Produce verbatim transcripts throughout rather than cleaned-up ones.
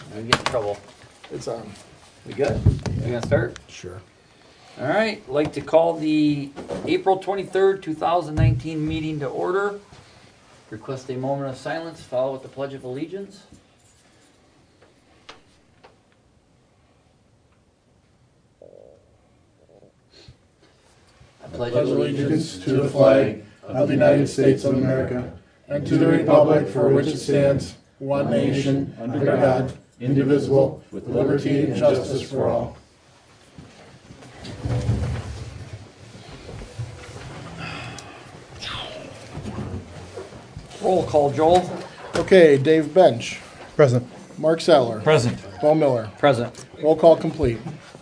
We get in trouble. It's on. We good? We gonna start? Sure. All right. Like to call the April twenty-third, two thousand nineteen meeting to order. Request a moment of silence, follow with the Pledge of Allegiance. I pledge allegiance to the flag of the United States of America and to the republic for which it stands, one nation, under God, indivisible, with liberty and justice for all. Roll call, Joel. Okay, Dave Bench. Present. Mark Sattler. Present. Bo Miller. Present. Roll call complete.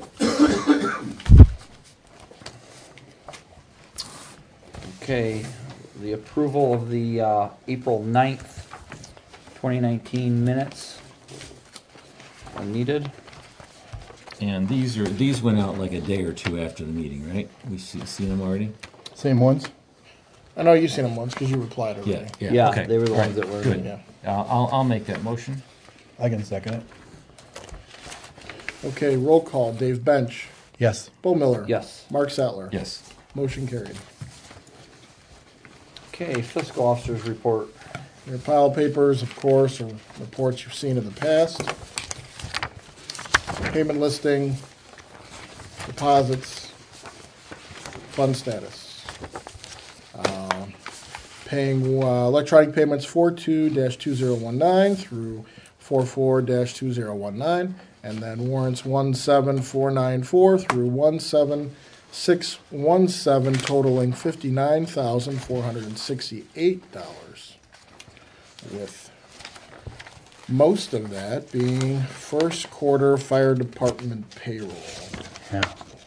Okay, the approval of the uh, April ninth, twenty nineteen minutes are needed. And these are these went out like a day or two after the meeting, right? We see seen them already. Same ones? I know you've seen them once because you replied already. Yeah, yeah. Yeah, okay. they were the All ones right, that were. good. Yeah. Uh, I'll I'll make that motion. I can second it. Okay, roll call. Dave Bench. Yes. Bo Miller. Yes. Mark Sattler. Yes. Motion carried. Okay, fiscal officer's report. Your pile of papers, of course, are reports you've seen in the past. Payment listing, deposits, fund status. Uh, paying uh, electronic payments four two dash two zero one nine through four four dash two zero one nine, and then warrants one seven four nine four through one seven six one seven, totaling fifty-nine thousand four hundred sixty-eight dollars, with most of that being first quarter fire department payroll. Yeah.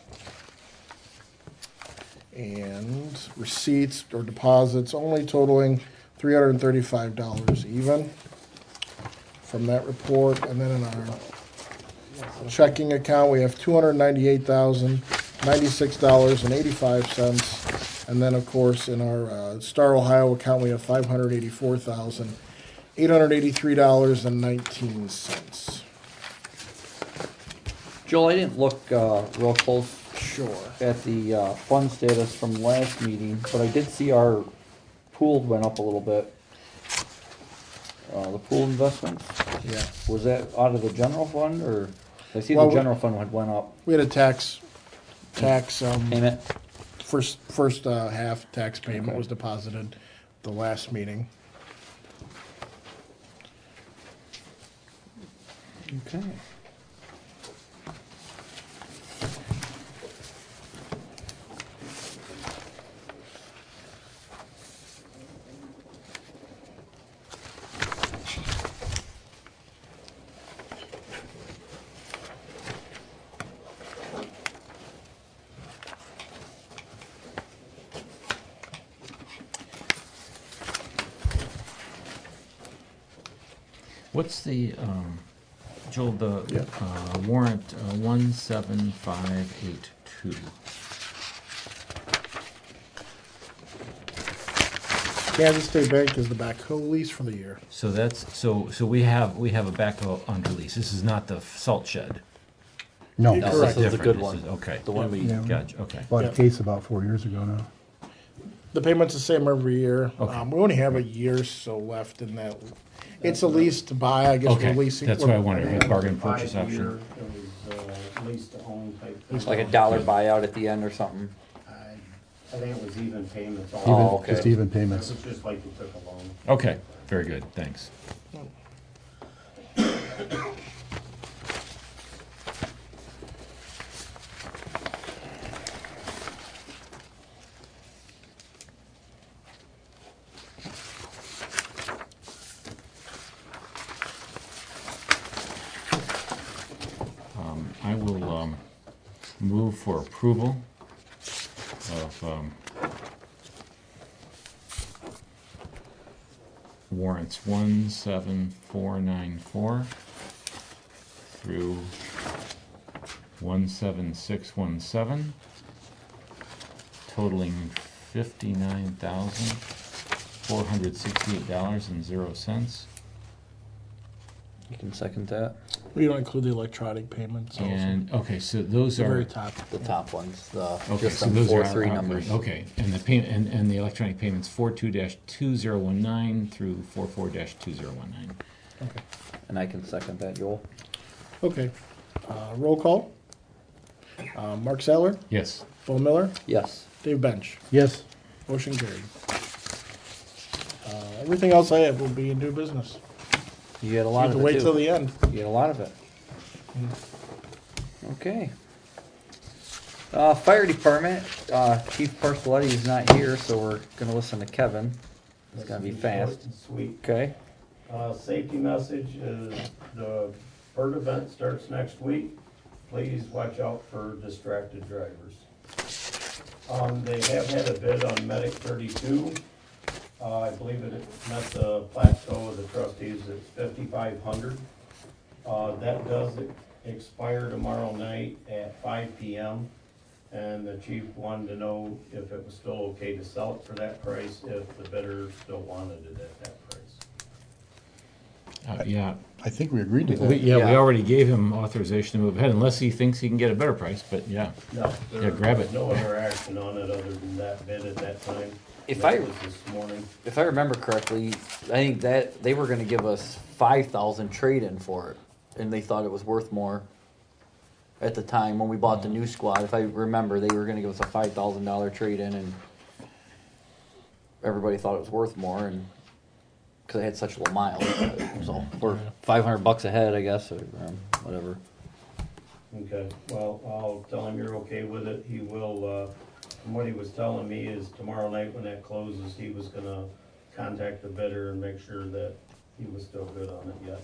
And receipts or deposits only totaling three hundred thirty-five dollars even from that report. And then in our checking account, we have two hundred ninety-eight thousand ninety-six dollars and eighty-five cents. And then, of course, in our uh, Star Ohio account, we have five hundred eighty-four thousand eight hundred eighty-three dollars and nineteen cents. Joel, I didn't look uh, real close Sure. at the uh, fund status from last meeting, but I did see our pooled went up a little bit. Uh, the pooled investments, Yeah. was that out of the general fund, or I see Well, the we- general fund had went up We had a tax, tax, um, payment? first, first uh, half tax payment Okay. was deposited the last meeting. Okay. What's the um, Joel the Yeah. uh, warrant uh, one seven five eight two? Kansas State Bank is the backhoe lease for the year. So that's so so we have we have a backhoe under lease. This is not the f- salt shed. No. You're No, correct. this is the Different. good This one. is- okay. The one we, Yeah. Gotcha. Okay. Bought Yeah. a case about four years ago now. The payment's the same every year. Okay. Um, we only have a year or so left in that. It's a lease to buy, I guess Okay. we're leasing. That's what I wondered. A bargain purchase Five option. year, it was, uh, lease to own type thing. like a dollar buyout at the end or something. I I think it was even payments all. Oh, Even, okay. Just even It payments. was just like you took a loan. Okay. Very good. Thanks. Um, I will um, move for approval of um, warrants one seven four nine four through one seven six one seven, totaling fifty-nine thousand four hundred sixty-eight dollars and zero cents. You can second that. We don't include the electronic payments also. And, okay, so those The very are, top. The top ones, the, okay, just so some those four, are three outgoing. numbers. Okay, and the payment, and, and the electronic payments four two dash two zero one nine through four four dash two zero one nine. Okay. And I can second that, Joel. Okay. Uh, roll call. Uh, Mark Saller, Yes. Bo Miller, Yes. Dave Bench. Yes. Motion carried. Uh, everything else I have will be in new business. You had a You lot have of to it wait till too. the end. You had a lot of it. Okay. Uh, fire department, uh, Chief Parcelletti is not here, so we're gonna listen to Kevin. It's gonna be Short fast. and Sweet. Okay. Uh, safety message is the bird event starts next week. Please watch out for distracted drivers. Um, they have had a bid on Medic thirty-two. Uh, I believe it met the plateau of the trustees at fifty-five hundred. Uh, that does expire tomorrow night at five P M. And the chief wanted to know if it was still okay to sell it for that price, if the bidder still wanted it at that price. Uh, yeah, I think we agreed to we, that. yeah, we Yeah. already gave him authorization to move ahead unless he thinks he can get a better price, but yeah. No, Yeah, there grab was it. no other action on it other than that bid at that time. If That I- was this morning. If I remember correctly, I think that they were gonna give us five thousand trade-in for it, and they thought it was worth more at the time when we bought the new squad. If I remember, they were gonna give us a five thousand dollar trade-in, and everybody thought it was worth more, and because it had such low miles, so we're five hundred bucks ahead, I guess, or um, whatever. Okay, well, I'll tell him you're okay with it. He will, uh, from what he was telling me is tomorrow night when that closes, he was gonna contact the bidder and make sure that he was still good on it yet.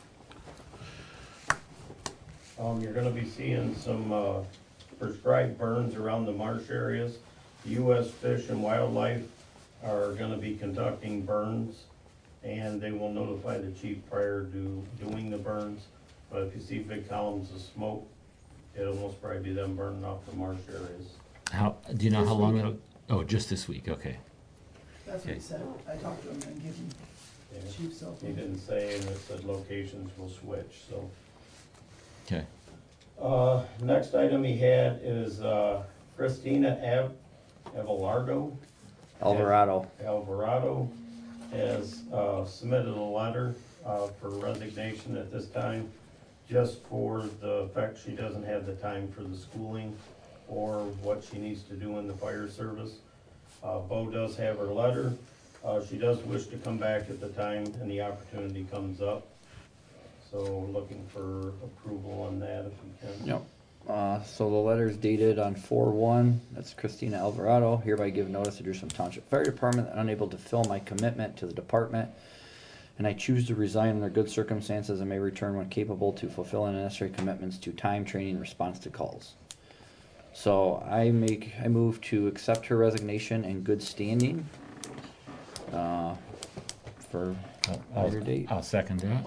Um, you're gonna be seeing some, uh, prescribed burns around the marsh areas. The U S Fish and Wildlife are gonna be conducting burns, and they will notify the chief prior to doing the burns. But if you see big columns of smoke, it'll most probably be them burning off the marsh areas. How, do you know This how long week. it'll, oh, just this week, okay. That's what he said. I talked to him and gave him Yeah. chief cell He phone. didn't say, and it said locations will switch, so. Okay. Uh, next item he had is, uh, Christina Av- Avalardo. Alvarado. Alvarado has, uh, submitted a letter, uh, for resignation at this time, just for the fact she doesn't have the time for the schooling or what she needs to do in the fire service. Uh, Bo does have her letter. Uh, she does wish to come back at the time and the opportunity comes up. So we're looking for approval on that if we can. Yep. Uh, so the letter is dated on four one, that's Christina Alvarado, hereby give notice to Jerusalem Township Fire Department that unable to fill my commitment to the department, and I choose to resign under good circumstances and may return when capable to fulfill the necessary commitments to time, training, and response to calls. So I make, I move to accept her resignation in good standing, uh, for I'll- a later date. I'll second that.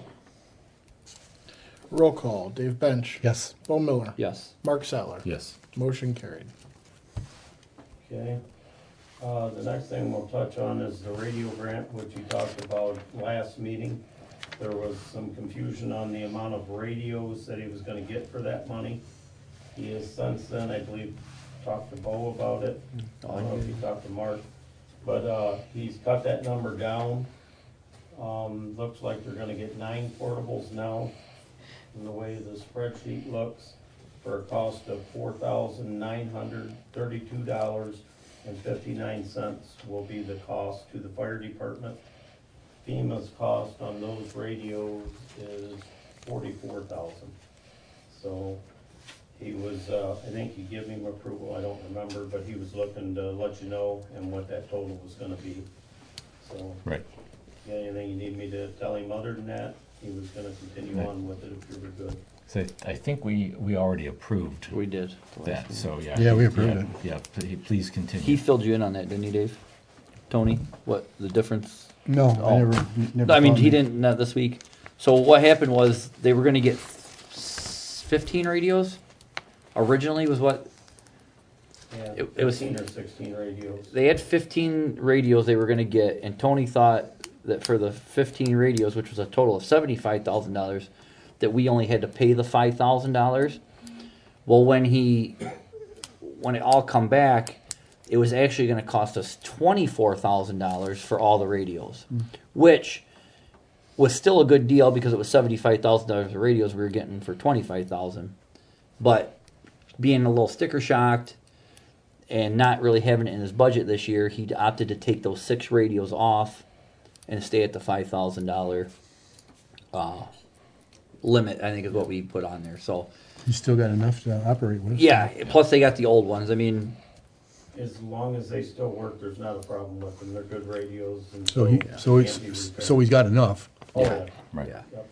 Roll call. Dave Bench. Yes. Bo Miller. Yes. Mark Saller. Yes. Motion carried. Okay. Uh, the next thing we'll touch on is the radio grant, which you talked about last meeting. There was some confusion on the amount of radios that he was gonna get for that money. He has since then, I believe, talked to Bo about it. I don't know if he talked to Mark, but, uh, he's cut that number down. Um, looks like they're gonna get nine portables now, in the way the spreadsheet looks, for a cost of four thousand nine hundred thirty-two dollars and fifty-nine cents will be the cost to the fire department. FEMA's cost on those radios is forty-four thousand. So he was, uh, I think you give him approval, I don't remember, but he was looking to let you know and what that total was gonna be. So, Right. yeah, anything you need me to tell him other than that? He was gonna continue Right. on with it if you were good. So I think we, we already approved We did. the last that, meeting. so yeah. Yeah, we yeah, approved it. Yeah, p- please He continue. filled you in on that, didn't he, Dave? Tony, what, the difference? No, I Oh. never, never. I mean, called he me. didn't, not this week. So what happened was, they were gonna get fifteen radios? Originally was what, Yeah, It- it was- fifteen or sixteen radios. they had fifteen radios they were gonna get, and Tony thought that for the fifteen radios, which was a total of seventy-five thousand dollars, that we only had to pay the five thousand dollars. Well, when he, when it all come back, it was actually going to cost us twenty-four thousand dollars for all the radios, mm. which was still a good deal because it was seventy-five thousand dollars of radios we were getting for twenty-five thousand dollars. But being a little sticker shocked and not really having it in his budget this year, he opted to take those six radios off and stay at the five thousand dollars uh, limit, I think is what we put on there. So You still got enough to operate with. yeah, plus they got the old ones. I mean, As long as they still work, there's not a problem with them. They're good radios. And So he, yeah, so can't it's, be repaired. so he's got enough. Oh, Yeah. yeah. Right. yeah. Yep.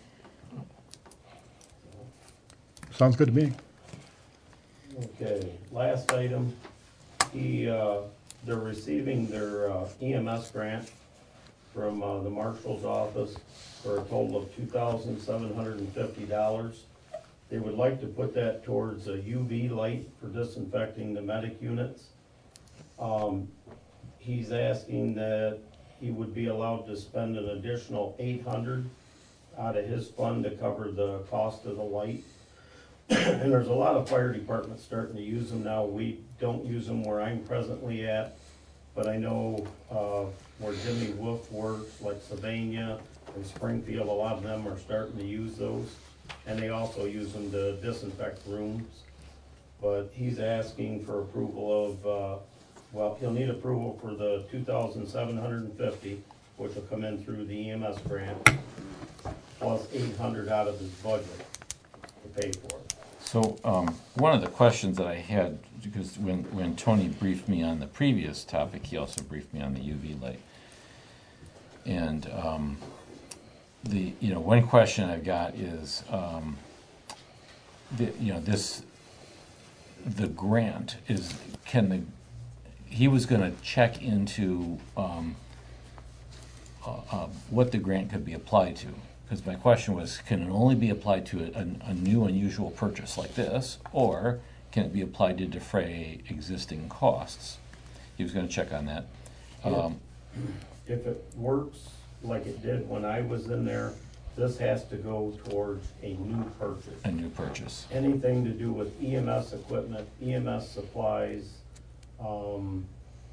Sounds good to me. Okay, last item, he, uh, they're receiving their uh, E M S grant from uh, the marshal's office for a total of two thousand seven hundred and fifty dollars. They would like to put that towards a U V light for disinfecting the medic units. Um, he's asking that he would be allowed to spend an additional eight hundred out of his fund to cover the cost of the light. And there's a lot of fire departments starting to use them now. We don't use them where I'm presently at, but I know, uh, where Jimmy Wolf works, like Sylvania and Springfield, a lot of them are starting to use those. And they also use them to disinfect rooms. But he's asking for approval of, uh, well, he'll need approval for the two thousand seven hundred and fifty, which will come in through the E M S grant, plus eight hundred out of his budget to pay for it. So, um, one of the questions that I had, because when, when Tony briefed me on the previous topic, he also briefed me on the U V light. And, um, the, you know, one question I've got is, um, the, you know, this, the grant is, can the, he was gonna check into, um, uh, uh, what the grant could be applied to. Because my question was, can it only be applied to a, a, a new unusual purchase like this, or can it be applied to defray existing costs? He was going to check on that. Um, If it works like it did when I was in there, this has to go towards a new purchase. a new purchase. Anything to do with E M S equipment, E M S supplies, um,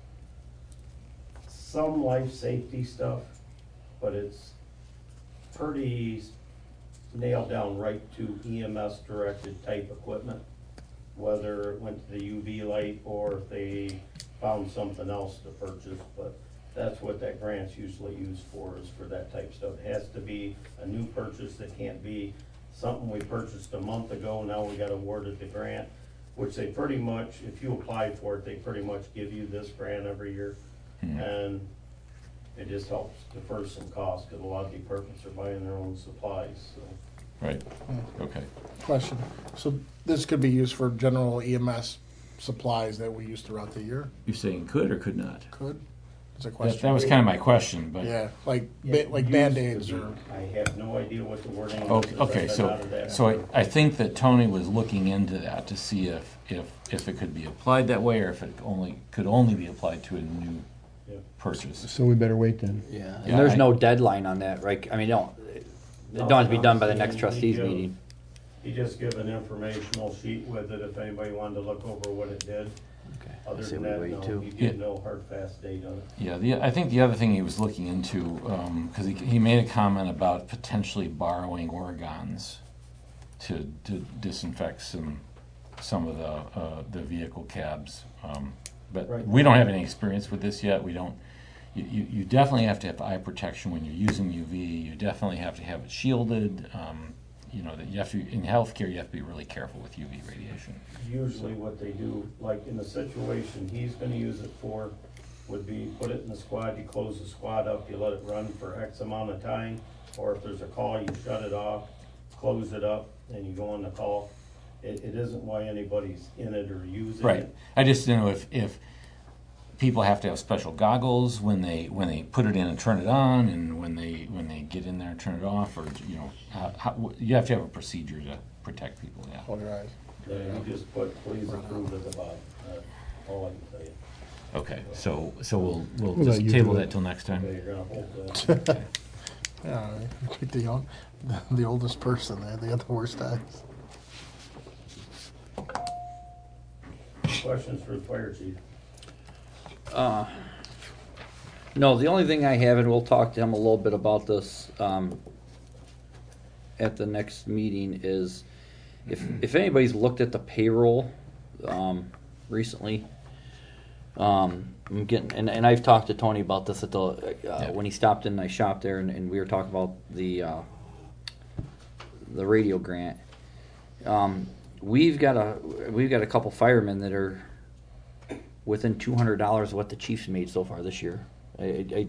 some life safety stuff, but it's pretty nailed down right to E M S directed type equipment, whether it went to the U V light or if they found something else to purchase. But that's what that grant's usually used for, is for that type of stuff. It has to be a new purchase. That can't be something we purchased a month ago, now we got awarded the grant, which they pretty much, if you apply for it, they pretty much give you this grant every year. Hmm. And it just helps defer some costs, because a lot of departments are buying their own supplies, so. Right, okay. Question. So this could be used for general E M S supplies that we use throughout the year? You're saying could or could not? Could? That's a That, question. that was kind of my question, but. Yeah, like, Yeah, ba- like used Band-Aids to be. or, I have no idea what the wording is. Okay, since okay, I've been so, out of that. so I, I think that Tony was looking into that to see if, if, if it could be applied that way, or if it only, could only be applied to a new Yeah. purchase. So we better wait then. Yeah, and Yeah, there's I- no deadline on that, right? I mean, don't, it don't have to be done by the next trustees He give- meeting. He just give an informational sheet with it if anybody wanted to look over what it did. Okay, I Other say than we that, wait no, too. he Yeah. gave no hard, fast date on it. Yeah, the, I think the other thing he was looking into, because he, he made a comment about potentially borrowing organs to, to disinfect some, some of the, uh, the vehicle cabs. Um, but Right. we don't have any experience with this yet. We don't, you, you, you definitely have to have eye protection when you're using U V. You definitely have to have it shielded. Um, you know, that you have to, in healthcare, you have to be really careful with U V radiation. Usually what they do, like in the situation he's gonna use it for, would be put it in the squad, you close the squad up, you let it run for X amount of time, or if there's a call, you shut it off, close it up, and you go on the call. It, it isn't why anybody's in it or using Right. it. I just didn't know if, if people have to have special goggles when they when they put it in and turn it on, and when they when they get in there and turn it off, or you know, how, how, you have to have a procedure to protect people. Yeah. hold your eyes. Yeah, you just put please approve at the bottom, that's all I can tell you. Okay, so, so we'll, we'll We'll just let you table do that it. till next time? Okay, you're gonna hold that. Yeah, like the, young, the, the oldest person there, they had the worst eyes. Questions for the fire chief? Uh, no, the only thing I have, and we'll talk to him a little bit about this um, at the next meeting, is if if anybody's looked at the payroll um, recently. Um, I'm getting, and, and I've talked to Tony about this at the uh, Yeah. when he stopped in my shop there, and, and we were talking about the uh, the radio grant. Um, we've got a we've got a couple firemen that are within two hundred dollars of what the Chiefs made so far this year. I I,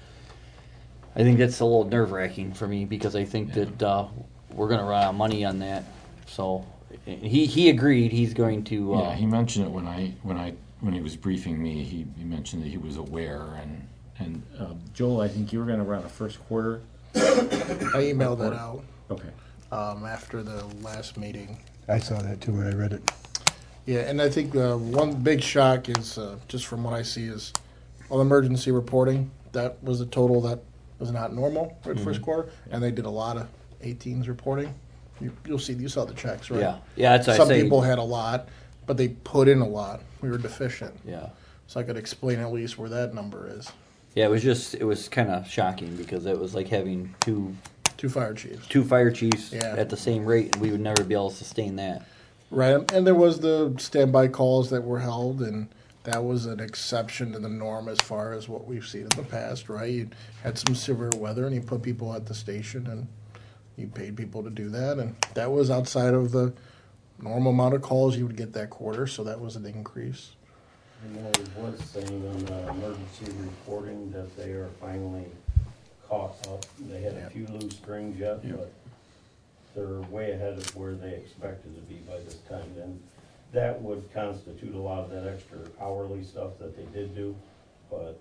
I think that's a little nerve wracking for me because I think Yeah. that uh, we're going to run out of money on that. So he he agreed he's going to. Uh, Yeah, he mentioned it when I, when I, when he was briefing me, he, he mentioned that he was aware, and, and, uh, Joel, I think you were gonna run a first quarter? I emailed that out Okay. um, after the last meeting. I saw that too when I read it. Yeah, and I think uh, one big shock is, uh, just from what I see, is all emergency reporting. That was a total that was not normal for the first quarter, and they did a lot of eighteens reporting. You, you'll see, you saw the checks, right? Yeah, yeah, that's what Some I say. people had a lot, but they put in a lot. We were deficient. Yeah. So I could explain at least where that number is. Yeah, it was just it was kind of shocking because it was like having two Two fire chiefs. two fire chiefs Yeah. at the same rate, and we would never be able to sustain that. Right, and there was the standby calls that were held, and that was an exception to the norm as far as what we've seen in the past, right? You had some severe weather, and you put people at the station, and you paid people to do that, and that was outside of the normal amount of calls you would get that quarter, so that was an increase. And there was saying on the emergency reporting that they are finally caught up. They had Yeah. a few loose strings yet, Yeah. but they're way ahead of where they expected to be by this time. And that would constitute a lot of that extra hourly stuff that they did do, but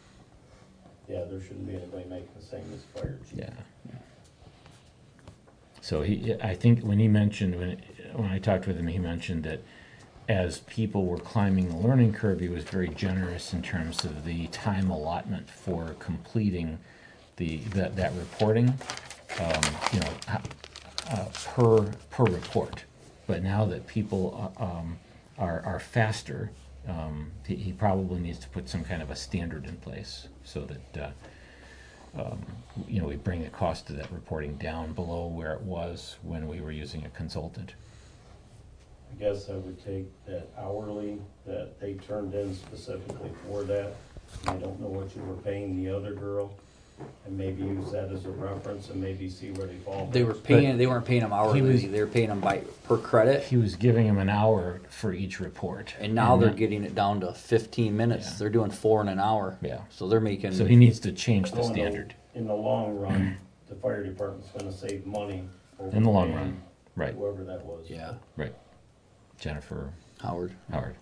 yeah, there shouldn't be anybody making the same as fire chief. Yeah. So he, I think when he mentioned, when, when I talked with him, he mentioned that as people were climbing the learning curve, he was very generous in terms of the time allotment for completing the, that, that reporting, um, you know, uh, per, per report. But now that people, uh, um, are, are faster, um, he, he probably needs to put some kind of a standard in place so that, uh, Um, you know, we bring the cost of that reporting down below where it was when we were using a consultant. I guess I would take that hourly that they turned in specifically for that. and I don't know what you were paying the other girl, and maybe use that as a reference and maybe see where they fall. They were paying. They weren't paying them hourly. was- they were paying them by per credit, He was giving him an hour for each report. and now they're that- getting it down to fifteen minutes. Yeah. They're doing four in an hour. Yeah. So they're making. So he needs to change the So in the- standard In the long run, the fire department's gonna save money. over in the long paying run. Right, Whoever that was. Yeah, right. Jennifer Howard. Howard.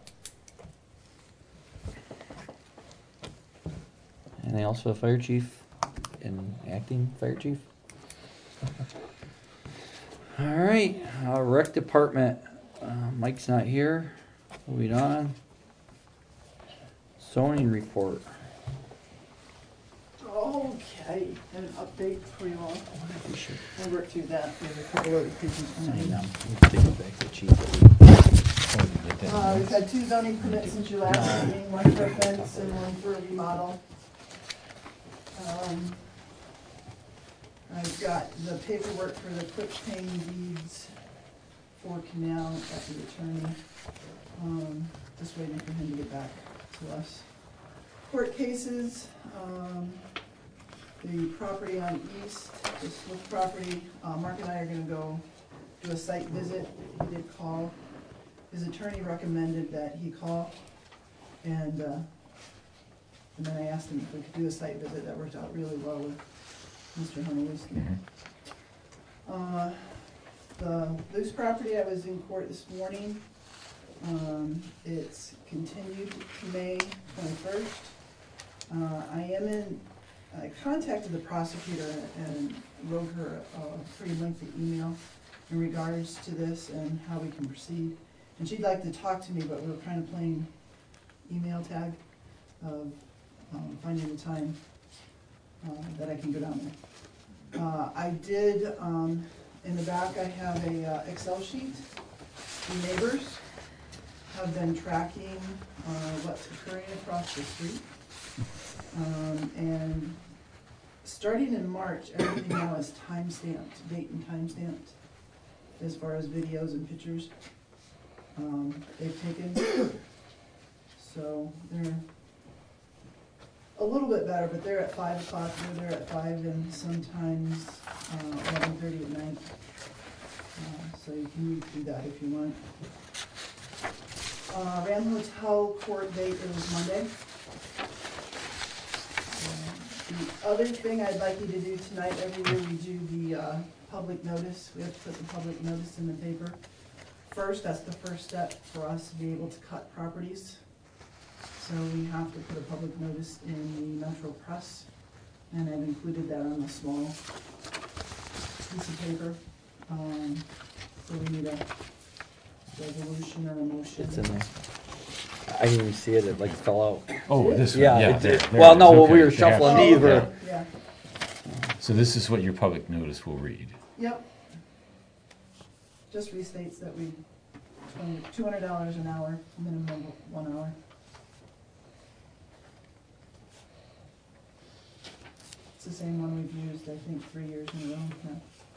Anything else for the fire chief and acting fire chief? All right, uh, rec department. Uh, Mike's not here. Moving on. Zoning report. Okay, an update for you all. We should We'll work through that. There's a couple other pages. sign them. behind. We take it back to chief. that we- Oh, you did that. Uh, we've had two zoning permits since your last meeting, one for a fence and one for a remodel. Um, I've got the paperwork for the quick paying deeds for Canal at the attorney. Um, just waiting for him to get back to us. Court cases, um, the property on East, the Swift property, uh, Mark and I are gonna go do a site visit. He did call. His attorney recommended that he call, and, uh, and then I asked him if we could do a site visit. That worked out really well with Mister Honolewski. Mhm. Uh, the loose property, I was in court this morning. Um, it's continued to May twenty-first. Uh, I am in, I contacted the prosecutor and wrote her a pretty lengthy email in regards to this and how we can proceed. And she'd like to talk to me, but we were kind of playing email tag. of um, finding the time uh, that I can go down there. Uh, I did, um, in the back, I have a uh, Excel sheet. The neighbors have been tracking uh, what's occurring across the street. Um, and starting in March, everything now is time-stamped, date and time-stamped, as far as videos and pictures um, they've taken. So they're a little bit better, but they're at five o'clock, we're there at five, and sometimes uh, eleven thirty at night. Uh, so you can read through that if you want. Uh, Ram Hotel court date is Monday. Uh, The other thing I'd like you to do tonight, every year we do the uh, public notice. We have to put the public notice in the paper. First, that's the first step for us to be able to cut properties. So we have to put a public notice in the Metro Press, and I've included that on a small piece of paper. Um, so we need a resolution or a motion. It's in there. I didn't even see it, it like fell out. Oh, this one, Yeah, yeah. it there- did. there Well, it is. no, when we Okay, were they shuffling have- these, Oh, we're- okay, yeah, So this is what your public notice will read. yep. Just restates that we, two hundred dollars an hour, minimum of one hour. It's the same one we've used, I think, three years in a row now.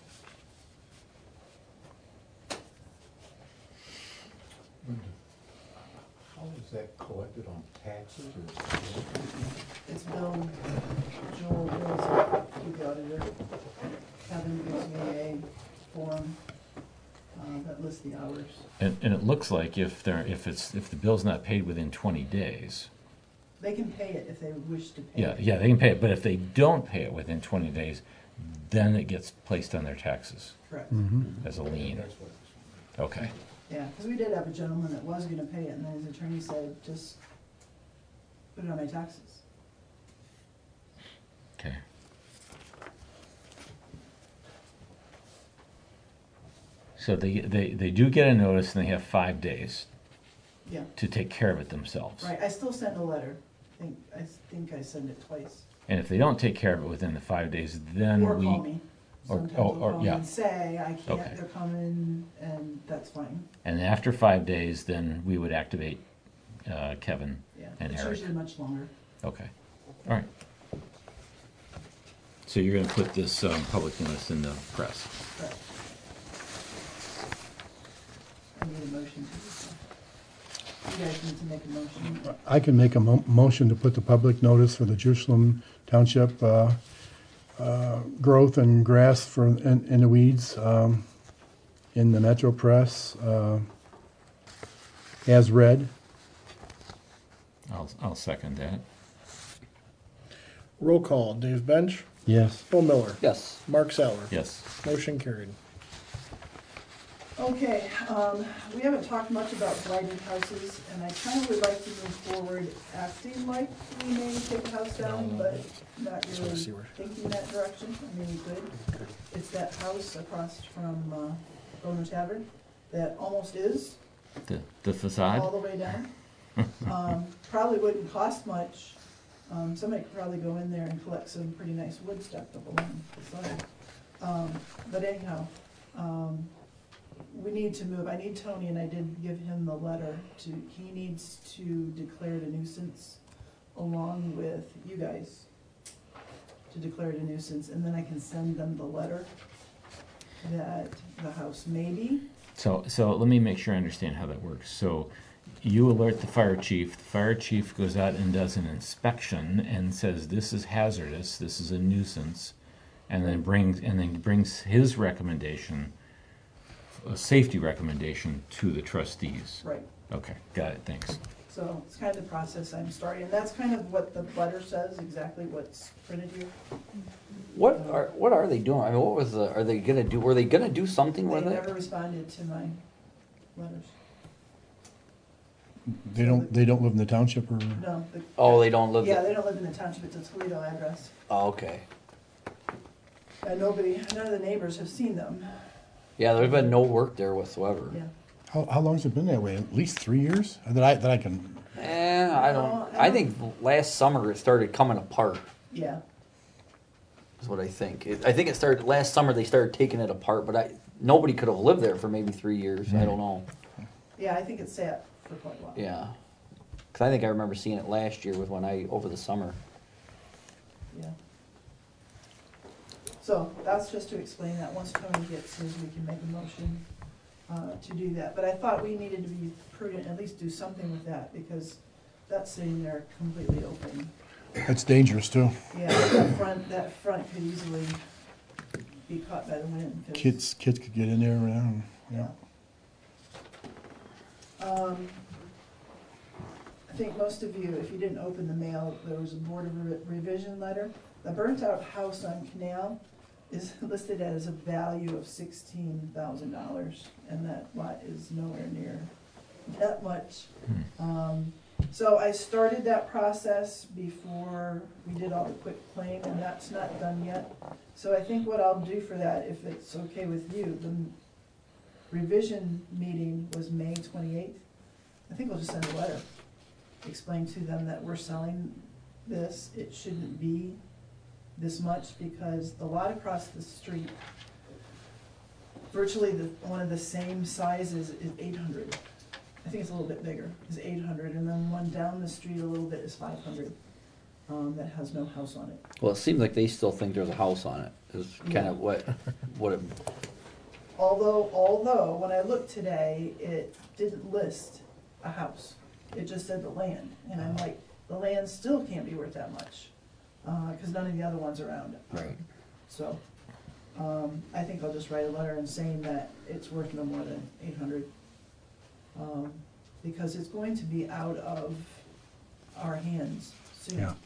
How is that collected on taxes or? It's Bill, Joel Bills, the auditor. Kevin gives me a form uh, that lists the hours. And, and it looks like if there, if it's, if the bill's not paid within twenty days, They can pay it if they wish to pay yeah, it. yeah, they can pay it, but if they don't pay it within twenty days, then it gets placed on their taxes Correct, as a lien. That's what it's. Okay, yeah, because we did have a gentleman that was gonna pay it, and then his attorney said, just put it on my taxes. okay. So they, they, they do get a notice and they have five days Yeah, to take care of it themselves. right, I still send a letter, I think, I think I send it twice. And if they don't take care of it within the five days, then Or we. call me. or- Sometimes oh, they'll or- call me yeah. and say, I Okay. can't, they're coming, and that's fine, And after five days, then we would activate uh, Kevin yeah. and It's Eric. usually much longer. Okay, all right. So you're gonna put this um, public notice in the press. Correct. I need a motion to do so. You guys need to make a motion. I can make a mo- motion to put the public notice for the Jerusalem Township uh, uh, growth and grass for, in, in the weeds um, in the Metro Press uh, as read. I'll, I'll second that. Roll call, Dave Bench, Yes. Bill Miller, Yes. Mark Sauer. Yes. Motion carried. Okay, um, we haven't talked much about blighted houses, and I kind of would like to move forward acting like we may take a house down, but not Just wanna really see where- thinking that direction. I mean, we could. It's that house across from, uh, Boner Tavern that almost is, The, the all facade? the way down. Um, probably wouldn't cost much. Um, somebody could probably go in there and collect some pretty nice wood stacked up along the side. Um, but anyhow, um, we need to move. I need Tony, and I did give him the letter to, he needs to declare it a nuisance along with you guys to declare it a nuisance, and then I can send them the letter that the house may be. So, so let me make sure I understand how that works. So you alert the fire chief, the fire chief goes out and does an inspection and says, this is hazardous, this is a nuisance, and then brings, and then brings his recommendation, a safety recommendation to the trustees. Right. Okay, got it, thanks. So it's kind of the process I'm starting, and that's kind of what the letter says, exactly what's printed here. What are, what are they doing? I mean, what was the, are they gonna do, were they gonna do something They with it? never responded to my letters. They don't, they don't live in the township or? No. the- Oh, they don't live Yeah, there? they don't live in the township, it's a Toledo address. Oh, okay. And nobody, none of the neighbors have seen them, Yeah, there's been no work there whatsoever. yeah. How, how long's it been that way? At least three years? That I, that I can Eh, I don't, No, I I don't- think last summer it started coming apart, Yeah, is what I think. It, I think it started, last summer they started taking it apart, but I, nobody could have lived there for maybe three years, I don't know. yeah, I think it sat for quite a while. Yeah. Cause I think I remember seeing it last year with when I, over the summer. Yeah. So that's just to explain that, once Tony gets his, we can make a motion uh, to do that. But I thought we needed to be prudent, at least do something with that, because that's sitting there completely open. That's dangerous too. Yeah, that front, that front could easily be caught by the wind. 'cause- Kids, kids could get in there, and, yeah. Um, I think most of you, if you didn't open the mail, there was a Board of Re- Revision letter. The burnt-out house on Canal is listed as a value of sixteen thousand dollars, and that lot is nowhere near that much. Um, so I started that process before we did all the quick claim, and that's not done yet. So I think what I'll do for that, if it's okay with you, the revision meeting was May twenty-eighth. I think we'll just send a letter, explain to them that we're selling this, it shouldn't be this much, because the lot across the street, virtually the, one of the same sizes is eight hundred. I think it's a little bit bigger, is eight hundred, and then one down the street a little bit is five hundred, um, that has no house on it. Well, it seems like they still think there's a house on it, is kind Yeah. of what, what it, Although, although, when I looked today, it didn't list a house. It just said the land, and I'm like, the land still can't be worth that much, uh, cause none of the other ones around it. right. So, um, I think I'll just write a letter and saying that it's worth no more than eight hundred. Um, because it's going to be out of our hands soon. Yeah.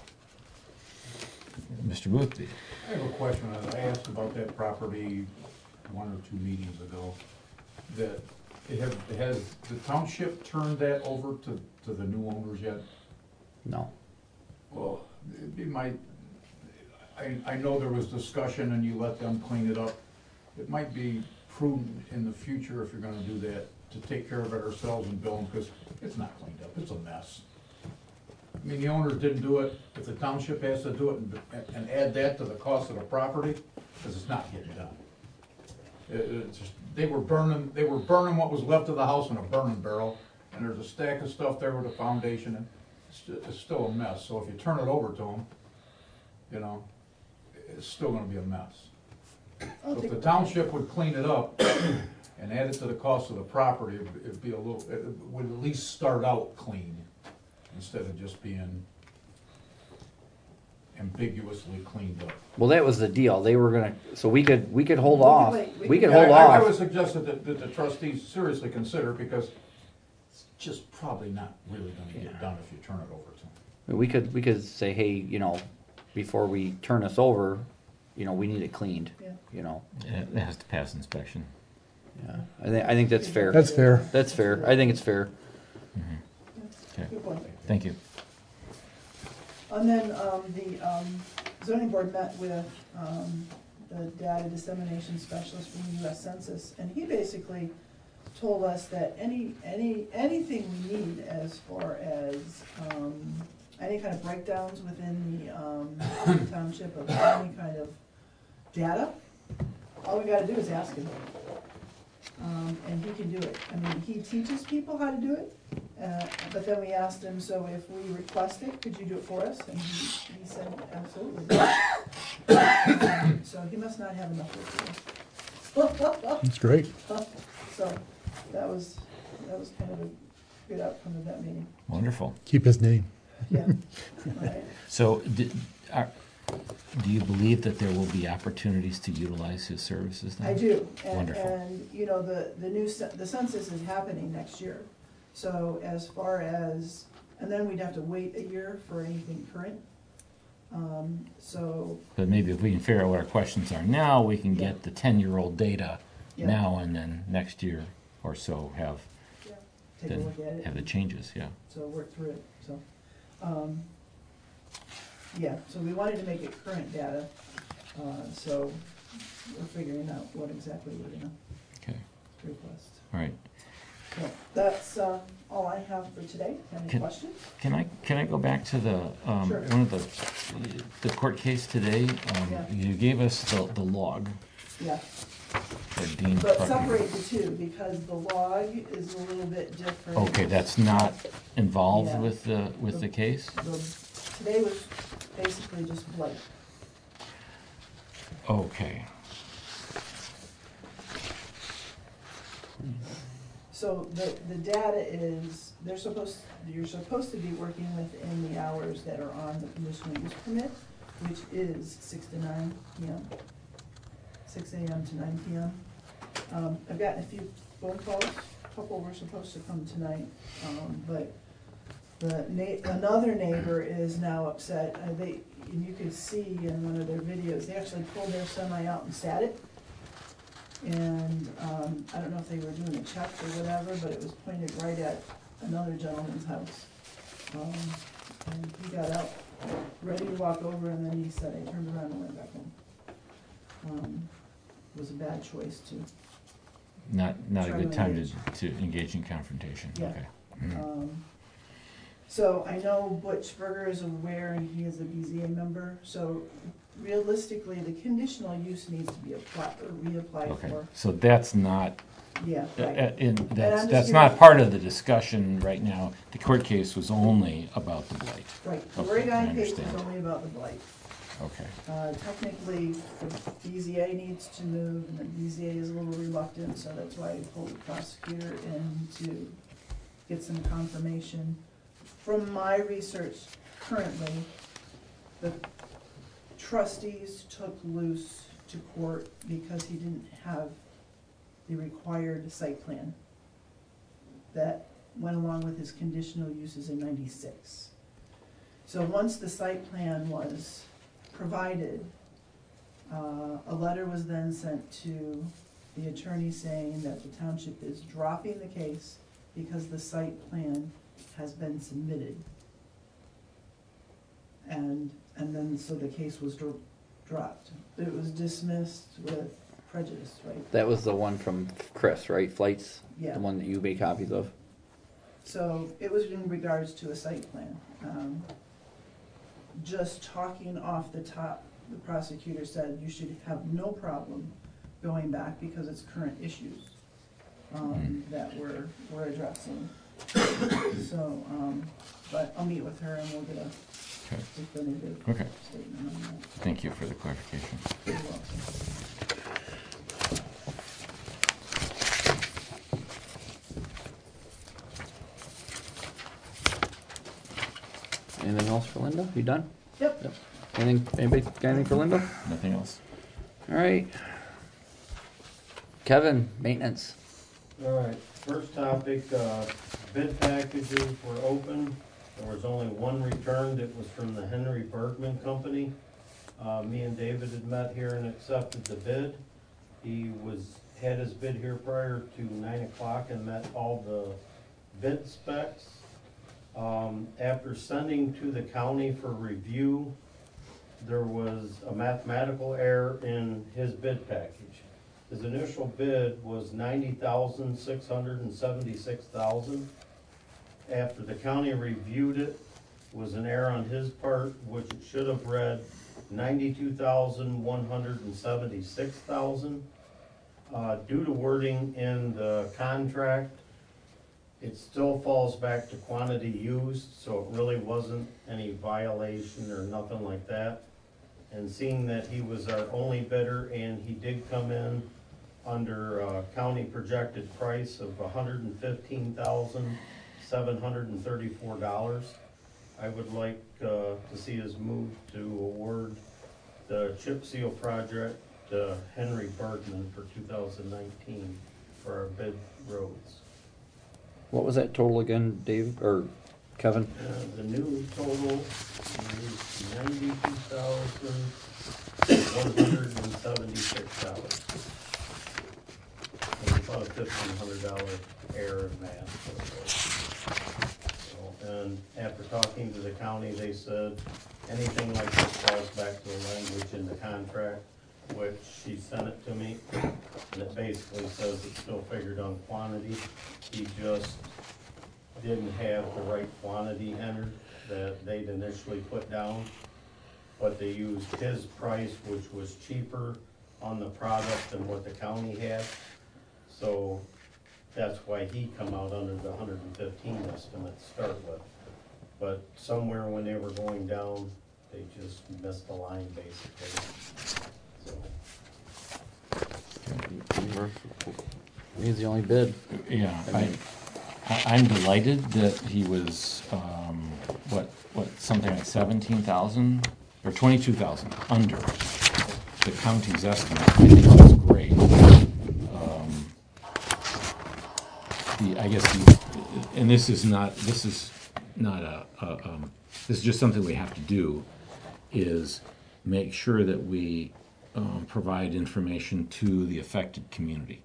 Mister Boothby. I have a question. I asked about that property one or two meetings ago. That it have, has the township turned that over to, to the new owners yet? No. Well, it'd be my, I, I know there was discussion and you let them clean it up. It might be prudent in the future, if you're gonna do that, to take care of it ourselves and bill them, because it's not cleaned up, it's a mess. I mean, the owners didn't do it, if the township has to do it and, and add that to the cost of the property, because it's not getting done. It, it's just, they were burning, they were burning what was left of the house in a burning barrel, and there's a stack of stuff there with a foundation, and it's, ju- it's still a mess, so if you turn it over to them, you know, it's still gonna be a mess. I'll So take if the a- township would clean it up and add it to the cost of the property, it'd it'd be a little, it would at least start out clean, instead of just being ambiguously cleaned up. Well, that was the deal. They were gonna, so we could, we could hold We could off. wait. We We could- could Yeah, hold I- I off. would suggest that, the- that the trustees seriously consider, because it's just probably not really gonna get done if you turn it over to them. We could, we could say, hey, you know, before we turn this over, you know, we need it cleaned, Yeah. you know. It it has to pass inspection. Yeah, I think, I think that's fair. That's fair. That's fair. I think it's fair. Okay, Good point. thank you. And then, um, the, um, zoning board met with, um, the data dissemination specialist from the U S Census, and he basically told us that any, any, anything we need as far as, um, any kind of breakdowns within the, um, township of any kind of data, all we gotta do is ask him. Um, and he can do it. I mean, he teaches people how to do it, uh, but then we asked him, so if we request it, could you do it for us? And he, he said, absolutely. Um, So he must not have enough work to do. That's great. So that was, that was kind of a good outcome of that meeting. Wonderful. Keep his name. Yeah. All right. So, did, are, do you believe that there will be opportunities to utilize his services then? I do, and, Wonderful. and, you know, the, the new, cen- the census is happening next year. So as far as, and then we'd have to wait a year for anything current. Um, so, But maybe if we can figure out what our questions are now, we can Yeah. get the ten-year-old data Yeah. now, and then next year or so have, yeah, take a then look at it. have the and- changes, yeah. So work through it, so, um, yeah, so we wanted to make it current data, uh, so we're figuring out what exactly we're gonna Okay, request. all right. So that's, uh, all all I have for today. Any Can- questions? Can I, can I go back to the, um, Sure. one of the, the court case today? Um, Yeah. You gave us the, the log Yeah, for Dean but Trucking. separate the two, because the log is a little bit different. Okay, that's not involved Yeah. with the, with the case? The- Today was basically just blight. Okay, So the, the data is, they're supposed, you're supposed to be working within the hours that are on the conditional use permit, which is six to nine P M. Six A M to nine P M. Um, I've gotten a few phone calls, a couple were supposed to come tonight, um, but the na- another neighbor is now upset. Uh, they, and you could see in one of their videos, they actually pulled their semi out and sat it. And, um, I don't know if they were doing a check or whatever, but it was pointed right at another gentleman's house. Um, and he got out, ready to walk over, and then he said, I turned around and went back home. Um, it was a bad choice to, not, not a Try good to time engage. to, to engage in confrontation, Yeah. okay. Mm. um, so I know Butch Berger is aware, and he is a B Z A member, so realistically, the conditional use needs to be applied, or reapplied Okay, for. so that's not, Yeah, uh, uh, right. in, that's, just that's giving- not part of the discussion right now. The court case was only about the blight. Right, the Okay, Oregon I case is understand. only about the blight. Okay, Uh, technically, the B Z A needs to move, and the B Z A is a little reluctant, so that's why I pulled the prosecutor in to get some confirmation. From my research currently, the trustees took Luce to court because he didn't have the required site plan that went along with his conditional uses in ninety-six. So once the site plan was provided, uh, a letter was then sent to the attorney saying that the township is dropping the case because the site plan has been submitted. And, and then, so the case was dro- dropped. It was dismissed with prejudice, right? That was the one from Chris, right? Flights? Yeah. The one that you made copies of? So it was in regards to a site plan. Um, Just talking off the top, the prosecutor said you should have no problem going back because it's current issues um, that we're, we're addressing. So, um, but I'll meet with her and we'll get a okay, definitive okay. statement on that. Thank you for the clarification. You're welcome. Anything else for Linda? You done? Yep. Yep. Anything, anybody got anything for Linda? Nothing else? All right. Kevin, maintenance. All right, first topic, uh, bid packages were open. There was only one returned. It was from the Henry Bergman Company. Uh, me and David had met here and accepted the bid. He was, had his bid here prior to nine o'clock and met all the bid specs. Um, after sending to the county for review, there was a mathematical error in his bid package. His initial bid was ninety thousand, six hundred and seventy-six thousand. After the county reviewed it, was an error on his part, which it should have read ninety-two thousand, one hundred and seventy-six thousand. Uh, due to wording in the contract, it still falls back to quantity used, so it really wasn't any violation or nothing like that. And seeing that he was our only bidder and he did come in under uh, county projected price of one hundred and fifteen thousand, seven hundred and thirty-four dollars, I would like uh, to see us move to award the chip seal project to Henry Bergman for two thousand nineteen for our bid roads. What was that total again, Dave, or Kevin? Uh, the new total is ninety-two thousand, one hundred and seventy-six dollars. It's about a fifteen hundred dollar error in math. So, and after talking to the county, they said anything like this falls back to the language in the contract, which she sent it to me, and it basically says it's still figured on quantity. He just didn't have the right quantity entered that they'd initially put down. But they used his price, which was cheaper on the product than what the county had. So that's why he come out under the hundred and fifteen estimate to start with. But somewhere when they were going down, they just missed the line basically. So, He's the only bid. Yeah, I, I- I'm delighted that he was, um, what, what, something like seventeen thousand or twenty-two thousand under the county's estimate. I think that's great. Um, The, I guess, the, and this is not, this is not a, a, um, this is just something we have to do, is make sure that we, um, provide information to the affected community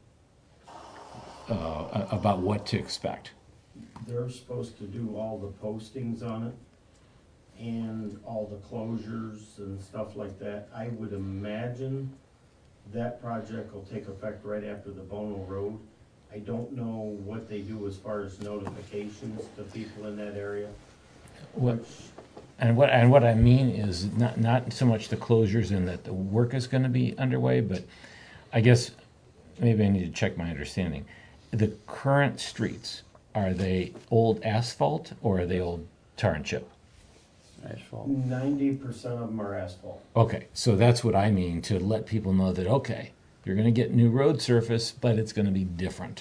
uh, about what to expect. they're supposed to do all the postings on it and all the closures and stuff like that. I would imagine that project will take effect right after the Bono Road. I don't know what they do as far as notifications to people in that area. What, Which, and what and what I mean is not not so much the closures and that the work is going to be underway, but I guess maybe I need to check my understanding. The current streets, are they old asphalt or are they old tar and chip? Asphalt. ninety percent of them are asphalt. Okay, so that's what I mean, to let people know that, okay, you're going to get new road surface, but it's going to be different.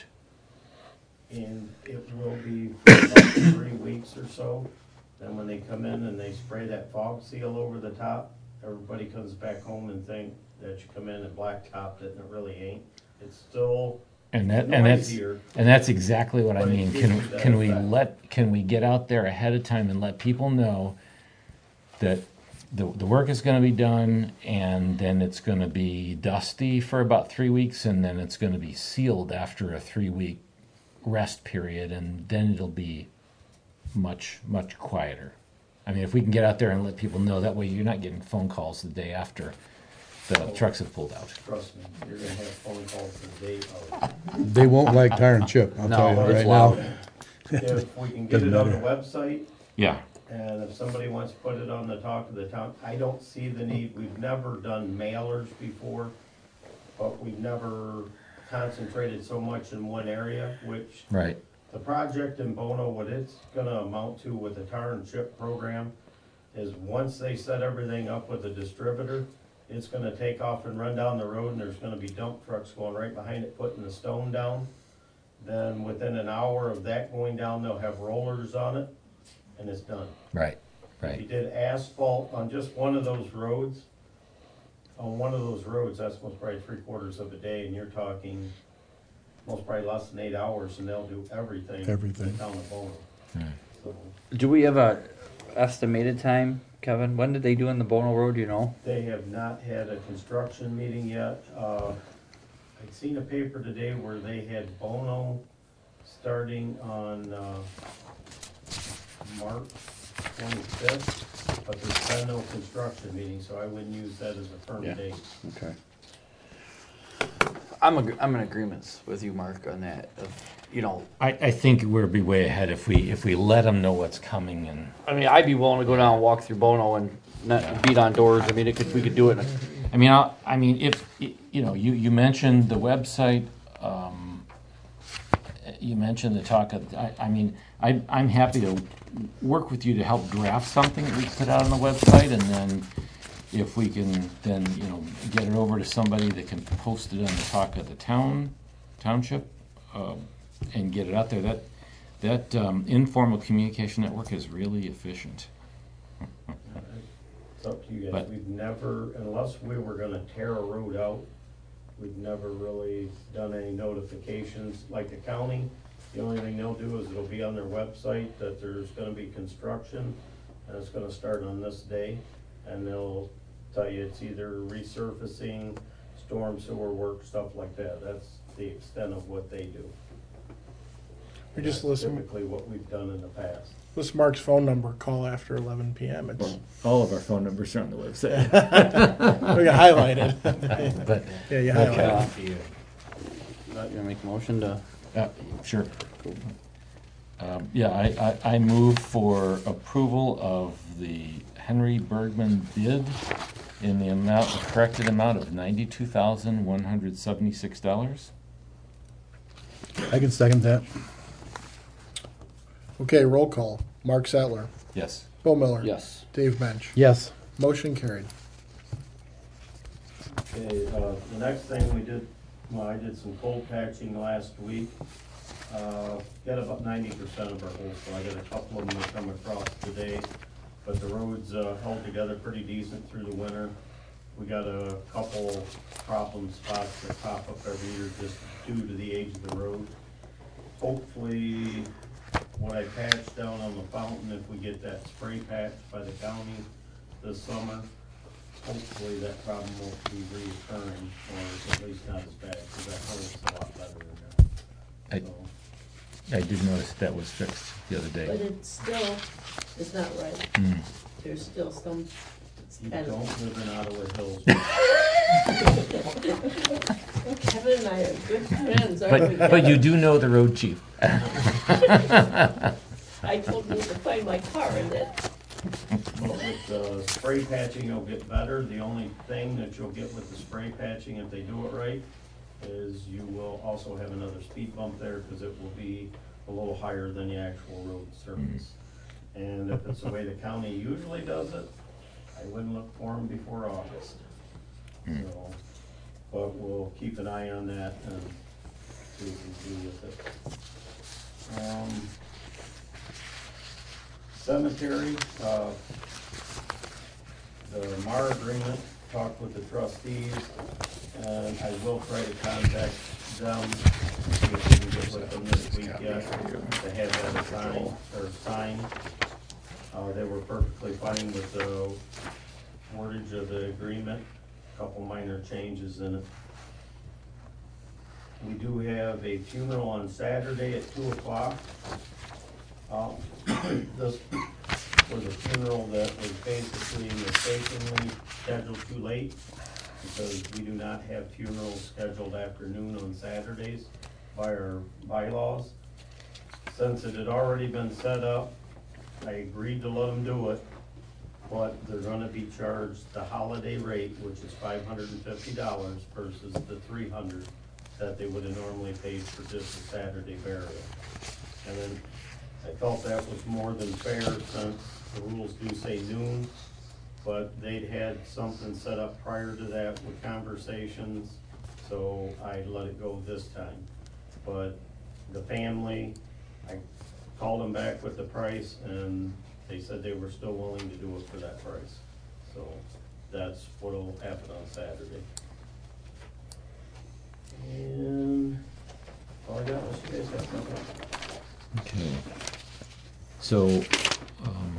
And it will be for about three weeks or so. Then when they come in and they spray that fog seal over the top, everybody comes back home and think that you come in and blacktopped it, and it really ain't. It's still And that and that's noisier. and that's exactly what I But it mean. gives Can you that can we effect. let can we get out there ahead of time and let people know that the the work is going to be done, and then it's going to be dusty for about three weeks, and then it's going to be sealed after a three week rest period, and then it'll be much much quieter. I mean, if we can get out there and let people know, that way you're not getting phone calls the day after the trucks have pulled out. Trust me, you're gonna have phone calls the day of. They won't like tar and chip, I'll tell No, you it's right loud. now. If we can get Doesn't it on the matter. website, Yeah. and if somebody wants to put it on the talk of the town, I don't see the need. We've never done mailers before, but we've never concentrated so much in one area, which Right. the project in Bono, what it's gonna amount to with the tar and chip program is once they set everything up with the distributor, it's gonna take off and run down the road, and there's gonna be dump trucks going right behind it, putting the stone down. Then within an hour of that going down, they'll have rollers on it, and it's done. Right. If you Right. did asphalt on just one of those roads, on one of those roads, that's most probably three quarters of a day, and you're talking most probably less than eight hours, and they'll do everything. Everything. In the town of Bono. Right. So Do we have a estimated time, Kevin? When did they do in the Bono Road, do you know? they have not had a construction meeting yet. Uh, I'd seen a paper today where they had Bono starting on, uh, March twenty-fifth, but there's been no construction meeting, so I wouldn't use that as a firm Yeah. date. Okay. I'm ag- I'm in agreement with you, Mark, on that. Of, you know, I, I think we'll be way ahead if we if we let them know what's coming. And I mean, I'd be willing to go down and walk through Bono and not beat on doors. I mean, it could we could do it. In a, I mean, I, I mean, if you know, you, you mentioned the website. Um, you mentioned the talk of. I, I mean, I, I'm happy to work with you to help draft something that we put out on the website, and then if we can, then you know, get it over to somebody that can post it on the talk of the town, township, uh, and get it out there. That that um, informal communication network is really efficient. It's up to you guys. But- We've never, unless we were gonna tear a road out, we've never really done any notifications. Like the county, the only thing they'll do is it'll be on their website that there's gonna be construction, and it's gonna start on this day, and they'll tell you it's either resurfacing, storm sewer work, stuff like that. That's the extent of what they do. We just That's listen, Typically what we've done in the past. list Mark's phone number, call after eleven P M. It's, All of our phone numbers are on the website. we got highlighted. But Yeah, you Okay. highlighted. you gonna make a motion to? uh, sure. Um, yeah, I, I, I move for approval of the Henry Bergman bid in the amount, the corrected amount of ninety-two thousand one hundred seventy-six dollars. I can second that. Okay, roll call. Mark Sattler, Yes. Bill Miller, Yes. Dave Bench. Yes. Motion carried. Okay, uh, the next thing we did, well, I did some cold patching last week. Uh, got about ninety percent of our holes, so I got a couple of them that come across today. But the roads, uh, held together pretty decent through the winter. We got a couple problem spots that pop up every year just due to the age of the road. Hopefully, what I patched down on the fountain, if we get that spray patch by the county this summer, hopefully that problem won't be reoccurring, or at least not as bad, because that hurts a lot better than I, that. So, I did notice that was fixed the other But day. it's still, it's not right. Mm. There's still some, it's you kind don't of, live in Ottawa Hills. Kevin and I are good friends, aren't we? But, but you Kevin? do know the road chief. I told him to find my car and that, Well, with the spray patching, it'll get better. The only thing that you'll get with the spray patching, if they do it right, is you will also have another speed bump there, because it will be a little higher than the actual road surface. And if it's the way the county usually does it, I wouldn't look for them before August. So, but we'll keep an eye on that and see what we do with it. Um, Cemetery, uh, the M A R agreement, talked with the trustees, and I will try to contact them, see if we can get with them this week yet, to have that assigned, or signed. Uh, they were perfectly fine with the wordage of the agreement, a couple minor changes in it. We do have a funeral on Saturday at two o'clock. Um, This was a funeral that was basically mistakenly scheduled too late, because we do not have funerals scheduled after noon on Saturdays by our bylaws. Since it had already been set up, I agreed to let them do it, but they're gonna be charged the holiday rate, which is five hundred and fifty dollars versus the three hundred that they would have normally paid for just a Saturday burial. And then I felt that was more than fair, since the rules do say noon, but they'd had something set up prior to that with conversations, so I let it go this time. But the family, I called them back with the price, and they said they were still willing to do it for that price. So that's what'll happen on Saturday. And all I got was you guys got something. Okay. So, um,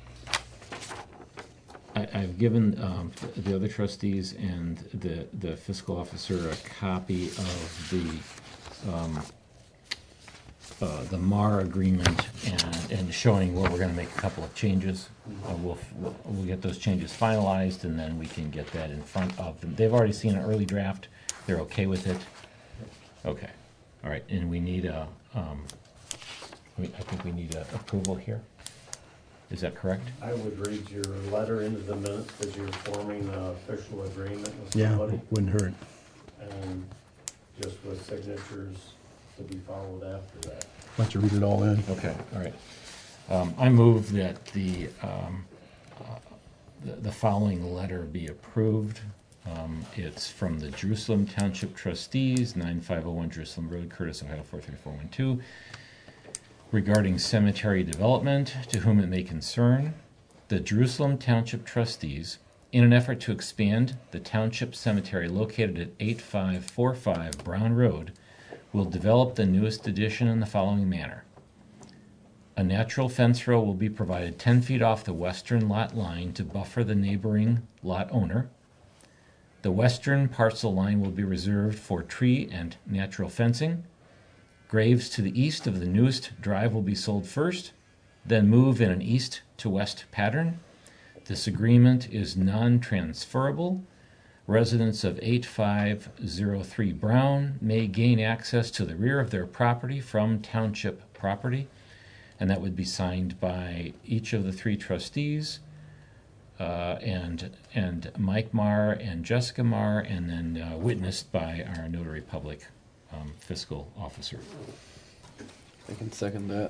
I, I've given, um, th- the other trustees and the, the fiscal officer a copy of the, um, uh, the M A R agreement, and, and showing where we're gonna make a couple of changes. Uh, we'll, we'll, we'll get those changes finalized, and then we can get that in front of them. They've already seen an early draft, they're okay with it? Okay, all right, and we need a, um, we, I think we need a approval here. Is that correct? I would read your letter into the minutes, because you're forming an official agreement with Yeah, somebody, wouldn't hurt. and just with signatures to be followed after that. Why don't you read it all in? Okay, all right. Um, I move that the, um, uh, the, the following letter be approved. Um, it's from the Jerusalem Township Trustees, nine five oh one Jerusalem Road, Curtis, Ohio, four three four one two, regarding cemetery development, to whom it may concern. The Jerusalem Township Trustees, in an effort to expand the township cemetery located at eight five four five Brown Road, will develop the newest addition in the following manner. A natural fence row will be provided ten feet off the western lot line to buffer the neighboring lot owner. The western parcel line will be reserved for tree and natural fencing. Graves to the east of the newest drive will be sold first, then move in an east to west pattern. This agreement is non-transferable. Residents of eight five oh three Brown may gain access to the rear of their property from township property. and that would be signed by each of the three trustees, uh, and and Mike Marr and Jessica Marr, and then uh, witnessed by our notary public um, fiscal officer. I can second that.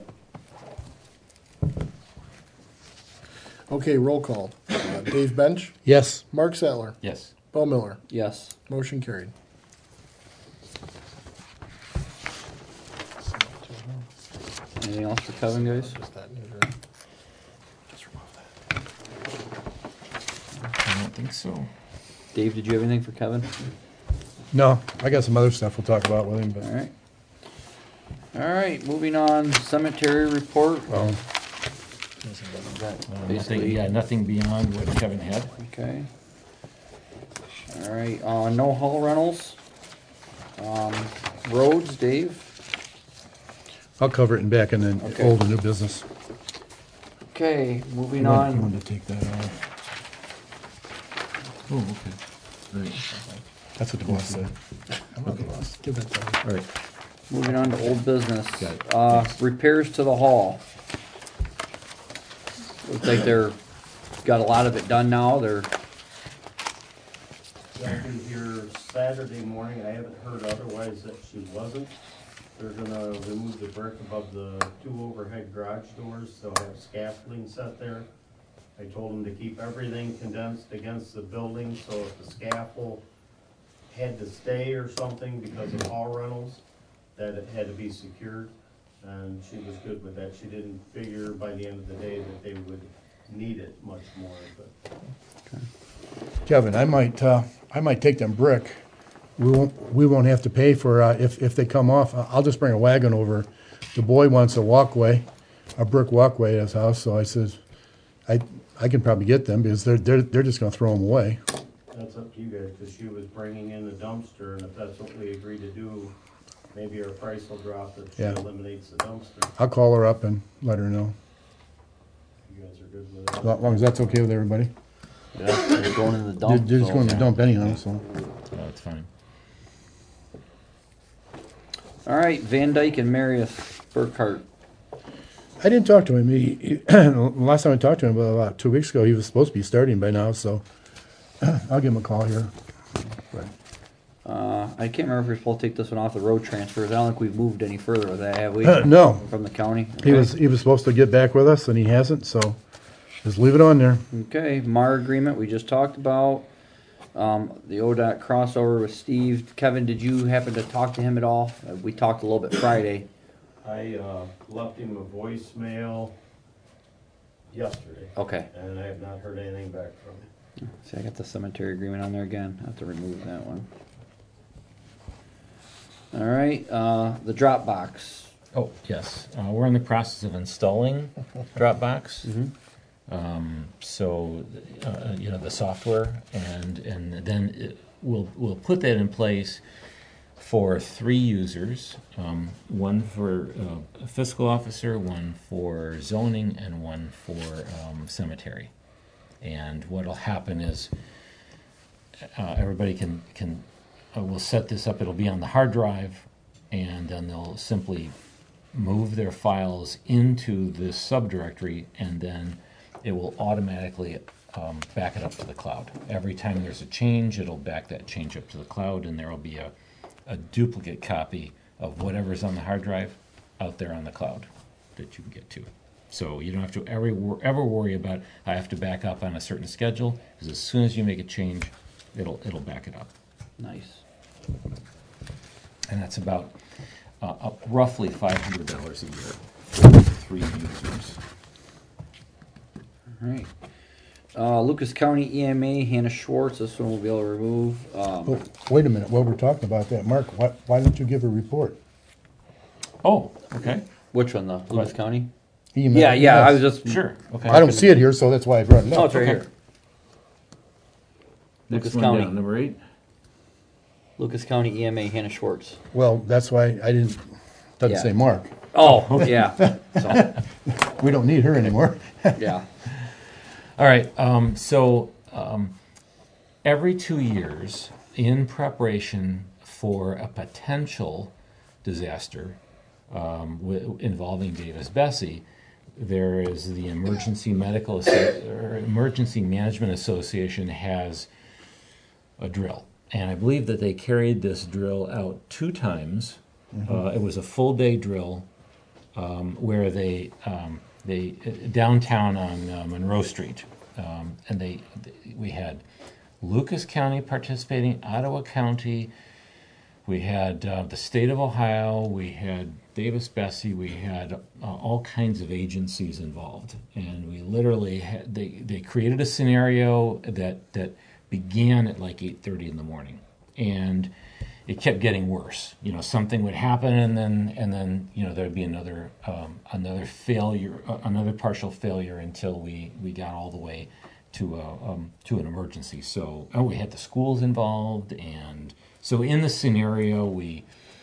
Okay, roll call. Uh, Dave Bench, Yes. Mark Sattler, Yes. Bo Miller. Yes. Motion carried. Anything else for Kevin, guys? Just that neuter. Just remove that. I don't think so. Dave, did you have anything for Kevin? No, I got some other stuff we'll talk about with him, but, All right. All right, moving on, cemetery report. well, Uh, nothing, Basically- yeah, nothing beyond what Kevin had. Okay. All right, uh, no hall rentals. Um, roads, Dave? I'll cover it in back and then Okay. old and new business. Okay, moving You want- you on. want to take that off. Oh, okay. Right. That's what the boss said. I'm not the boss. Give that to me. All right. Moving on to old business. Got it. Uh, repairs to the hall. Looks like they're, got a lot of it done now, they're, They'll be here Saturday morning, I haven't heard otherwise that she wasn't. They're gonna remove the brick above the two overhead garage doors, they'll have scaffolding set there. I told them to keep everything condensed against the building, so if the scaffold had to stay or something because of all rentals, that it had to be secured. And she was good with that, she didn't figure by the end of the day that they would need it much more, but. Kevin, I might, uh, I might take them brick. We won't, we won't have to pay for, uh, if, if they come off, I- I'll just bring a wagon over. The boy wants a walkway, a brick walkway at his house, so I says, I, I can probably get them because they're, they're, they're just gonna throw them away. That's up to you guys, because she was bringing in the dumpster, and if that's what we agree to do, maybe our price will drop if she Yeah. eliminates the dumpster. I'll call her up and let her know, You guys are good with as it. long as that's okay with everybody. yeah, they're going in the They're, dump. they're just so- going to dump anyhow, so. Oh, it's fine. All right, Van Dyke and Marius Burkhart. I didn't talk to him. He, he last time I talked to him, about, about two weeks ago, he was supposed to be starting by now, so I'll give him a call here. Uh, I can't remember if we're supposed to take this one off the road transfers. I don't think we've moved any further with that, have we? No, From the county? he was, he was supposed to get back with us and he hasn't, so just leave it on there. Okay, M A R agreement, we just talked about. Um, the O D O T crossover with Steve. Kevin, did you happen to talk to him at all? Uh, we talked a little bit Friday. I, uh, left him a voicemail yesterday, Okay. and I have not heard anything back from him. See, I got the cemetery agreement on there again. I have to remove that one. All right, uh, the Dropbox. Oh, yes. Uh, we're in the process of installing Dropbox. Mhm. Um, so, uh, you know, the software, and and then it, we'll we'll put that in place for three users, um, one for uh, a fiscal officer, one for zoning, and one for um, cemetery. And what'll happen is uh, everybody can can uh, we'll set this up. It'll be on the hard drive, and then they'll simply move their files into this subdirectory, and then it will automatically um, back it up to the cloud. Every time there's a change, it'll back that change up to the cloud, and there will be a, a duplicate copy of whatever's on the hard drive out there on the cloud that you can get to. So you don't have to ever, wor- ever worry about, I have to back up on a certain schedule, because as soon as you make a change, it'll, it'll back it up. Nice. And that's about uh, up roughly five hundred dollars a year for the three users. All right. Uh, Lucas County E M A, Hannah Schwartz. This one we'll be able to remove. Um, Oh, wait a minute, while we're talking about that, Mark, why, why don't you give a report? Oh, okay. Which one, the Lucas What? County? Email- Yeah, yeah. I yes. was just. Sure, okay. I don't see it here, so that's why I brought it Oh, up. it's right Okay. here. Next Lucas one County. down, number eight. Lucas County E M A, Hannah Schwartz. Well, that's why I didn't, doesn't Yeah. say Mark. Oh, yeah. So, We don't need her anymore. yeah. All right, um, so um, every two years, in preparation for a potential disaster um, w- involving Davis Bessie, there is the Emergency Medical Asso- or Emergency Management Association has a drill, and I believe that they carried this drill out two times. Uh, it was a full day drill um, where they um, they downtown on uh, Monroe Street, um, and they we had Lucas County participating, Ottawa County. We had uh, the state of Ohio, we had Davis Bessie, we had uh, all kinds of agencies involved, and we literally had, they they created a scenario that that began at like eight thirty in the morning, and it kept getting worse. You know, something would happen, and then and then you know there'd be another um, another failure, uh, another partial failure until we we got all the way to a, um, to an emergency. So oh, we had the schools involved, and so in the scenario, we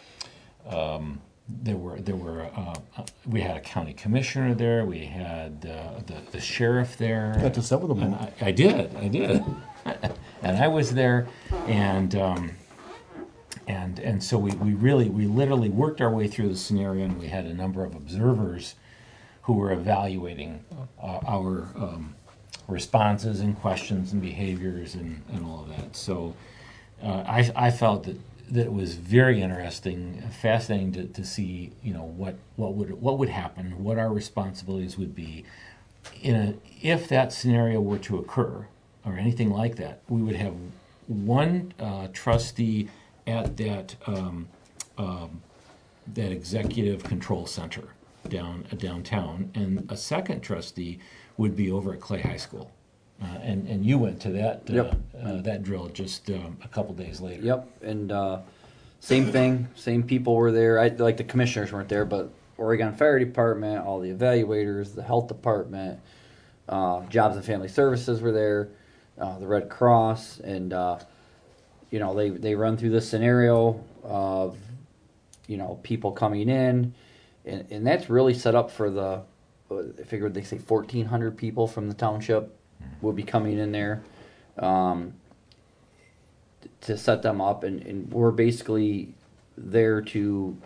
um, there were there were uh, uh, we had a county commissioner there, we had uh, the the sheriff there. Got to sit with them And all. I, I did, I did, and I was there, and um, and and so we, we really we literally worked our way through the scenario, and we had a number of observers who were evaluating uh, our um, responses and questions and behaviors and, and all of that. So. Uh, I, I felt that, that it was very interesting, fascinating to, to see, you know, what, what would what would happen, what our responsibilities would be, in a, if that scenario were to occur or anything like that. We would have one uh, trustee at that um, um, that executive control center down uh, downtown, and a second trustee would be over at Clay High School. Uh, and and you went to that uh, Yep. uh, that drill just um, a couple days later. Yep, and uh, same thing, same people were there. I, like the commissioners weren't there, but Oregon Fire Department, all the evaluators, the health department, uh, Jobs and Family Services were there, uh, the Red Cross, and uh, you know they they run through this scenario of you know people coming in, and and that's really set up for the. I figured they say fourteen hundred people from the township will be coming in there um, to set them up, and, and we're basically there to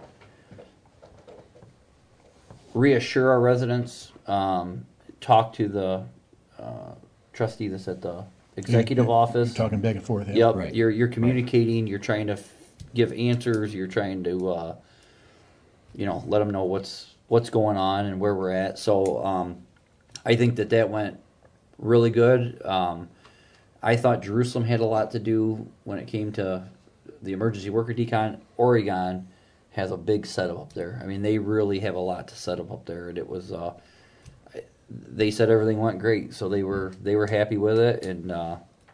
reassure our residents, um, talk to the uh, trustee that's at the executive You're- office. You're talking back and forth. Yeah. Yep, Right. you're you're communicating. You're trying to f- give answers. You're trying to, uh, you know, let them know what's what's going on and where we're at. So um, I think that that went really good. Um, I thought Jerusalem had a lot to do when it came to the emergency worker decon. Oregon has a big setup up there. I mean, they really have a lot to set up up there, and it was. Uh, they said everything went great, so they were they were happy with it, and uh,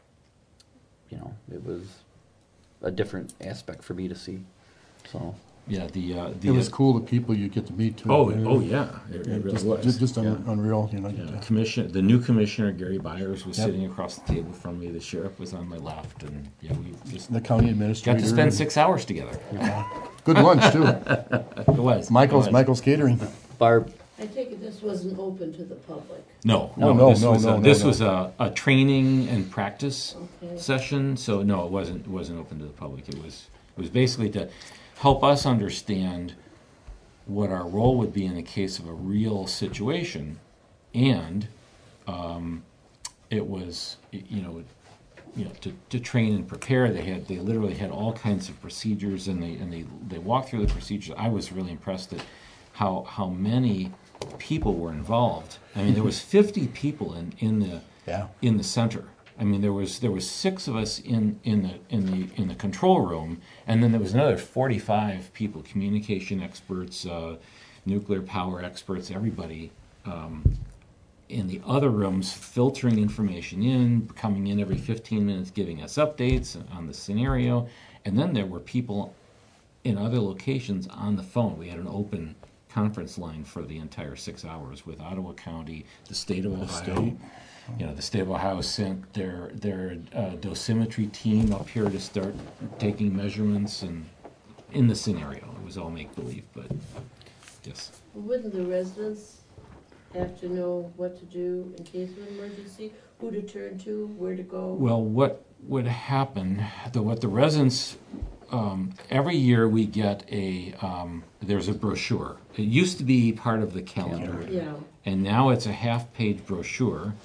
you know, it was a different aspect for me to see. So Yeah, the uh, the It was cool, the people you get to meet too. oh Yeah. oh yeah, it, Yeah, it really just, was. just, just un- Yeah. unreal, you know. Yeah, commission, the new commissioner Gary Byers was Yep. sitting across the table from me. The sheriff was on my left, and yeah, we just The county administrator. got to spend six hours together. Yeah. Good lunch too. It was Michael's it was. Michael's Catering. Barb, I take it this wasn't open to the public. No, No, no, no, this no, was no, a, no, this no. was a, a training and practice Okay. session. So no, it wasn't it wasn't open to the public. It was it was basically to help us understand what our role would be in the case of a real situation, and um, it was you know you know to, to train and prepare. They had they literally had all kinds of procedures, and they and they they walked through the procedures. I was really impressed at how how many people were involved. I mean, there was fifty people in in the Yeah. in the center. I mean, there was there was six of us in, in the in the in the control room, and then there was another forty-five people, communication experts, uh, nuclear power experts, everybody um, in the other rooms, filtering information in, coming in every fifteen minutes, giving us updates on the scenario, and then there were people in other locations on the phone. We had an open conference line for the entire six hours with Ottawa County, the state of Ohio. state. You know, the state of Ohio sent their their uh, dosimetry team up here to start taking measurements, and in the scenario, it was all make believe, but yes. Wouldn't the residents have to know what to do in case of an emergency? Who to turn to, where to go? Well, what would happen? The what the residents um, every year we get a, um, there's a brochure. It used to be part of the calendar. Yeah, And now it's a half-page brochure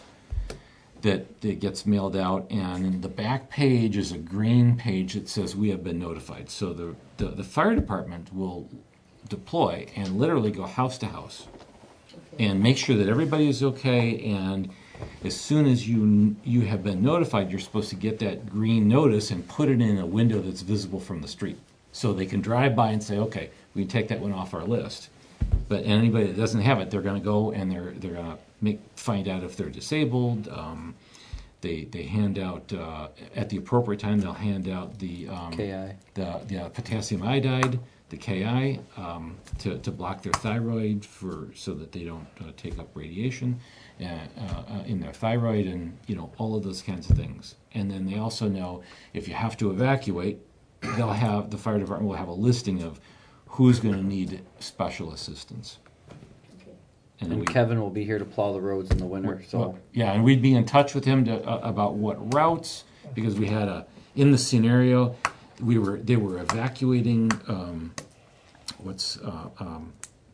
that, that gets mailed out, and the back page is a green page that says we have been notified. So the, the, the fire department will deploy and literally go house to house okay. and make sure that everybody is okay, and as soon as you you have been notified, you're supposed to get that green notice and put it in a window that's visible from the street. So they can drive by and say, okay, we can take that one off our list. But anybody that doesn't have it, they're going to go and they're they're going to make find out if they're disabled. Um, they they hand out uh, at the appropriate time. They'll hand out the um, K I. the, the uh, potassium iodide, the K I, um, to to block their thyroid for so that they don't uh, take up radiation uh, uh, in their thyroid, and you know all of those kinds of things. And then they also know if you have to evacuate, they'll have the fire department will have a listing of who's going to need special assistance. Okay. then And we- Kevin will be here to plow the roads in the winter, so. Well, yeah, and we'd be in touch with him to, uh, about what routes, because we had a, in the scenario, we were, they were evacuating, um, what's, uh, um,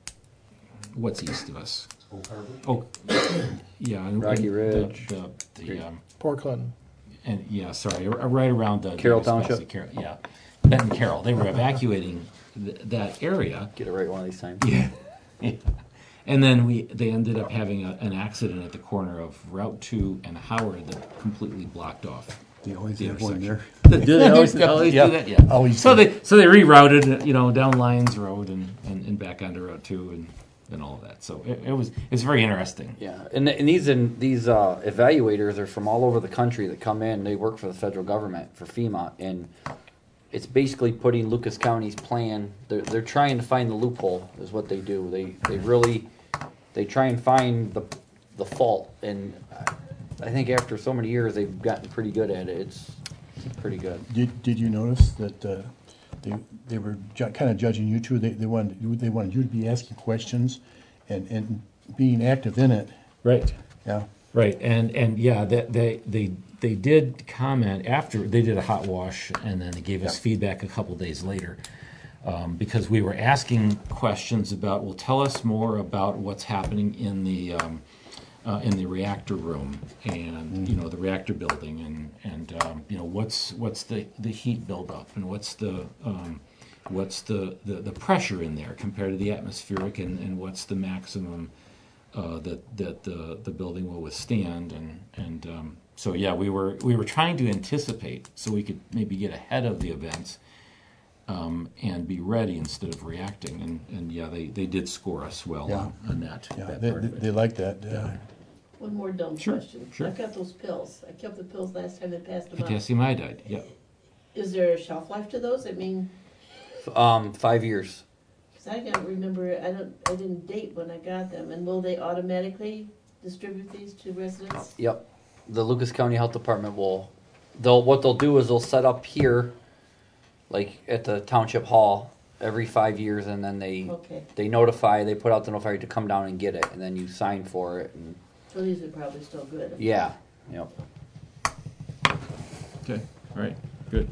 what's east of us? Oh, yeah. and- Rocky and Ridge. The, the, the, um, Port Clinton. and, yeah, sorry, r- right around the. Carroll Davis Valley, Township? Carroll, yeah, Benton Carroll, they were evacuating th- that area. Get it right one of these times. Yeah. Yeah. And then we they ended up having a, an accident at the corner of Route two and Howard that completely blocked off. They always The have one intersection. there. Do they always, always Yeah. do that? Yeah. Always So do. they so they rerouted, you know, down Lyons Road and, and, and back onto Route two and, and all of that. So it, it was it's very interesting. Yeah, and, and these and these uh, evaluators are from all over the country that come in. They work for the federal government, for FEMA, and it's basically putting Lucas County's plan. They're, they're trying to find the loophole, is what they do. They they really they try and find the the fault, and I think after so many years, they've gotten pretty good at it. It's pretty good. Did, did you notice that uh, they, they were ju- kind of judging you two? They, they wanted, you- they wanted you to be asking questions and, and being active in it, Right. yeah. Right, and and yeah, that they they they did comment after they did a hot wash, and then they gave us Yeah. feedback a couple days later, um, because we were asking questions about. Well, tell us more about what's happening in the um, uh, in the reactor room, and you know the reactor building, and and um, you know what's what's the the heat buildup, and what's the um, what's the, the the pressure in there compared to the atmospheric, and and what's the maximum. Uh, that that the the building will withstand, and and um, so yeah, we were we were trying to anticipate so we could maybe get ahead of the events, um, and be ready instead of reacting, and, and yeah, they, they did score us well Yeah. on, on that, Yeah, that they, part they, of they it. like that. uh, One more dumb Sure, question. sure. I've got those pills. I kept the pills last time they passed them out. Potassium iodide, yeah. Is there a shelf life to those? I mean, Um, five years. 'cause I don't remember, I don't, I didn't date when I got them. And will they automatically distribute these to residents? Yep. The Lucas County Health Department will, they'll, what they'll do is they'll set up here, like at the township hall, every five years, and then they, Okay, they notify, they put out the notifier to come down and get it, and then you sign for it, and, so these are probably still good. yeah, yep. Okay, all right, good.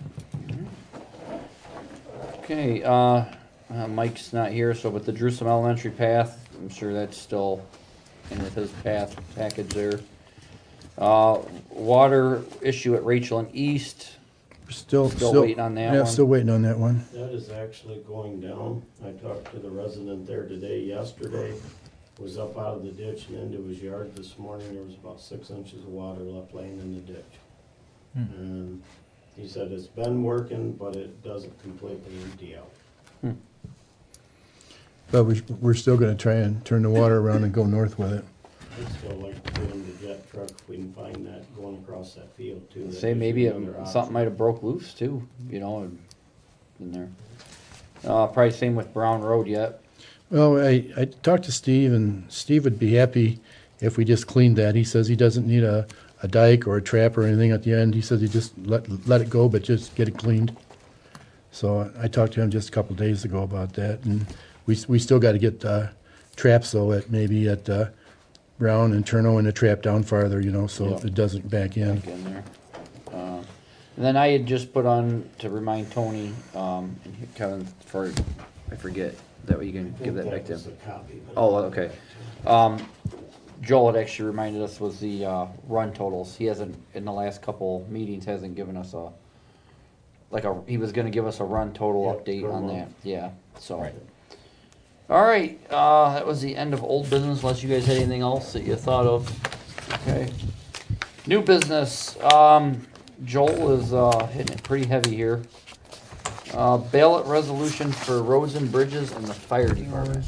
Okay, uh, uh, Mike's not here, so but the Jerusalem Elementary path, I'm sure that's still in his path package there. Uh, water issue at Rachel and East, Still, Still still. waiting on that Yeah, one? still waiting on that one. That is actually going down. I talked to the resident there today, yesterday, was up out of the ditch and into his yard this morning. There was about six inches of water left laying in the ditch. Hmm. And he said it's been working, but it doesn't completely empty out. But we, we're still gonna try and turn the water around and go north with it. I'd still like to do the jet truck if we can find that going across that field too. That say gives maybe you it, another option. something might have broke loose too, you know, in- in there. Uh, probably same with Brown Road yet. Well, I, I talked to Steve, and Steve would be happy if we just cleaned that. He says he doesn't need a, a dike or a trap or anything at the end. He says he just let, let it go, but just get it cleaned. So I talked to him just a couple of days ago about that, and we, we still gotta get, uh, traps though at, maybe at, uh, Brown and Turno and the trap down farther, you know, so Yep. it doesn't back in. Back in there. Uh, And then I had just put on to remind Tony, um, and Kevin, for, I forget, that way you can give that back to him. was a copy, but- Oh, okay. Um, Joel had actually reminded us was the, uh, run totals. He hasn't, in the last couple meetings, hasn't given us a, like a, he was gonna give us a run total Yeah, update per on month. that, yeah, so. Right. All right, uh, that was the end of old business, unless you guys had anything else that you thought of. Okay. New business, um, Joel is, uh, hitting it pretty heavy here. Uh, ballot resolution for roads and bridges and the fire department.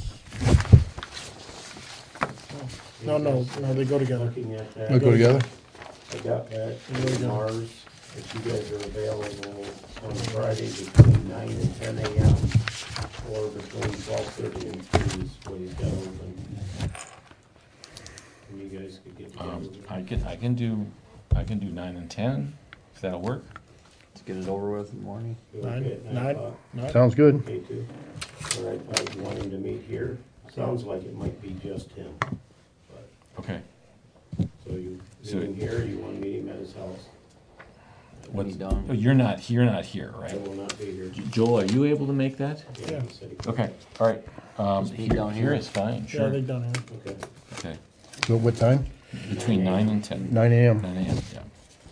No, no, no, they go together. Looking at that. They go together? I got that There we from go. Mars, if you guys are available on Friday between nine and ten AM, or between twelve thirty and three is what he's got open. And you guys could get together. Um, I can, I can do, I can do nine and ten, if that'll work. Let's get it over with in the morning. You okay Nine, at nine, o'clock? nine. Sounds good. Okay, too. All right, I want him to meet here. Sounds like it might be just him. But Okay. So you, So- meeting here, you want to meet him at his house? When What's he done. Oh, you're not, you're not here, I right? will not be here. Joel, are you able to make that? Yeah. he said he- Okay, all right. Um, Just meet here, down here here. is fine, Yeah, sure. they done here. Okay. Okay, So what time? between nine and ten. Nine AM. Nine AM, yeah.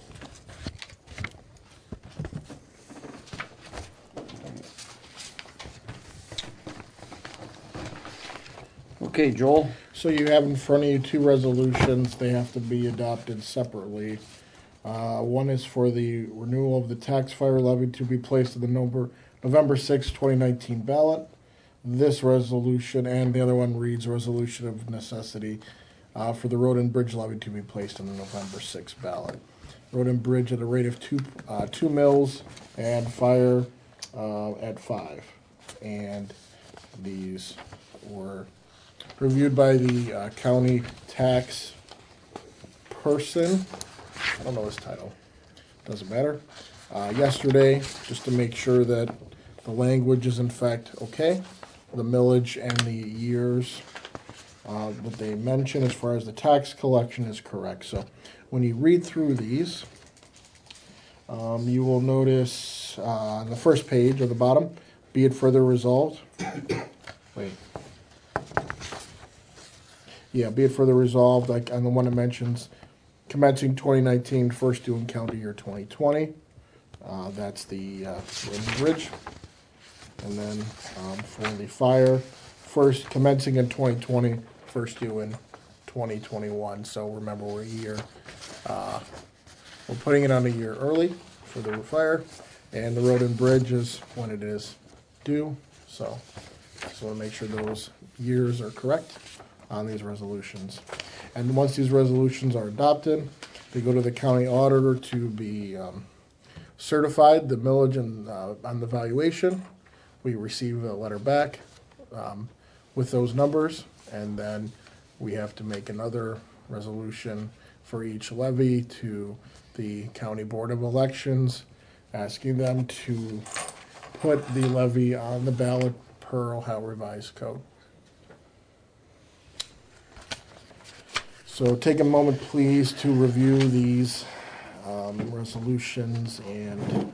Okay, Joel. So you have in front of you two resolutions. They have to be adopted separately. Uh, one is for the renewal of the tax fire levy to be placed in the November, November sixth, twenty nineteen ballot. This resolution and the other one reads resolution of necessity uh, for the road and bridge levy to be placed in the November sixth ballot. Road and bridge at a rate of two, uh, two mills and fire uh, at five. And these were reviewed by the uh, county tax person. I don't know his title. Doesn't matter. Uh, yesterday, just to make sure that the language is in fact okay, the millage and the years uh, that they mention as far as the tax collection is correct. So when you read through these, um, you will notice uh, on the first page at the bottom, be it further resolved. Wait. Yeah, be it further resolved, like on the one that mentions commencing twenty nineteen, first due in calendar year twenty twenty. Uh, that's the uh, road and bridge. And then um, for the fire, first commencing in twenty twenty, first due in twenty twenty-one. So remember, we're a year, uh, we're putting it on a year early for the fire. And the road and bridge is when it is due. So just want to make sure those years are correct on these resolutions. And once these resolutions are adopted, they go to the county auditor to be um, certified, the millage and, uh, on the valuation. We receive a letter back um, with those numbers, and then we have to make another resolution for each levy to the County Board of Elections, asking them to put the levy on the ballot per Ohio Revised Code. So take a moment, please, to review these um, resolutions, and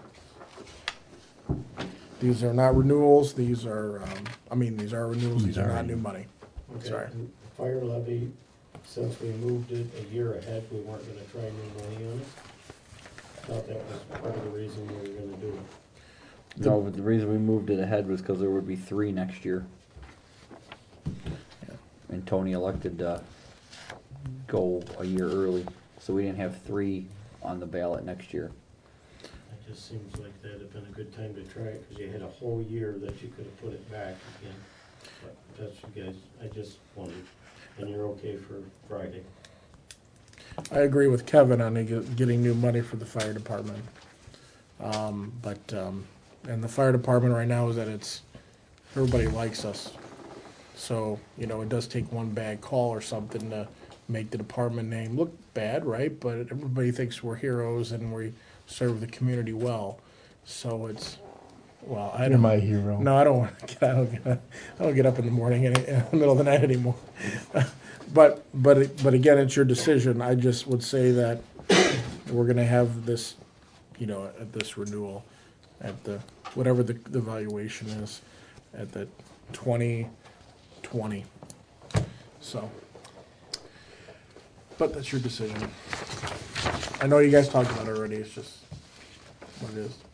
these are not renewals, these are, um, I mean, these are renewals, these are not new money. Okay. Sorry. Fire levy, since we moved it a year ahead, we weren't gonna try new money on it. Thought that was part of the reason we were gonna do it. No, but the reason we moved it ahead was because there would be three next year. And Tony elected to go a year early, so we didn't have three on the ballot next year. It just seems like that'd have been a good time to try it, cause you had a whole year that you could have put it back again. But that's you guys, I just wondered, and you're okay for Friday. I agree with Kevin on the get- getting new money for the fire department. Um, but, um, and the fire department right now is that it's, everybody likes us. So, you know, it does take one bad call or something to make the department name look bad, right? But everybody thinks we're heroes and we serve the community well. So it's, well, I You're don't. my hero. No, I don't want to get. I don't get. I don't get up in the morning and in the middle of the night anymore. but but but again, it's your decision. I just would say that we're going to have this you know, at this renewal, at the, whatever the, the valuation is, at the twenty twenty. So, but that's your decision. I know you guys talked about it already, it's just what it is.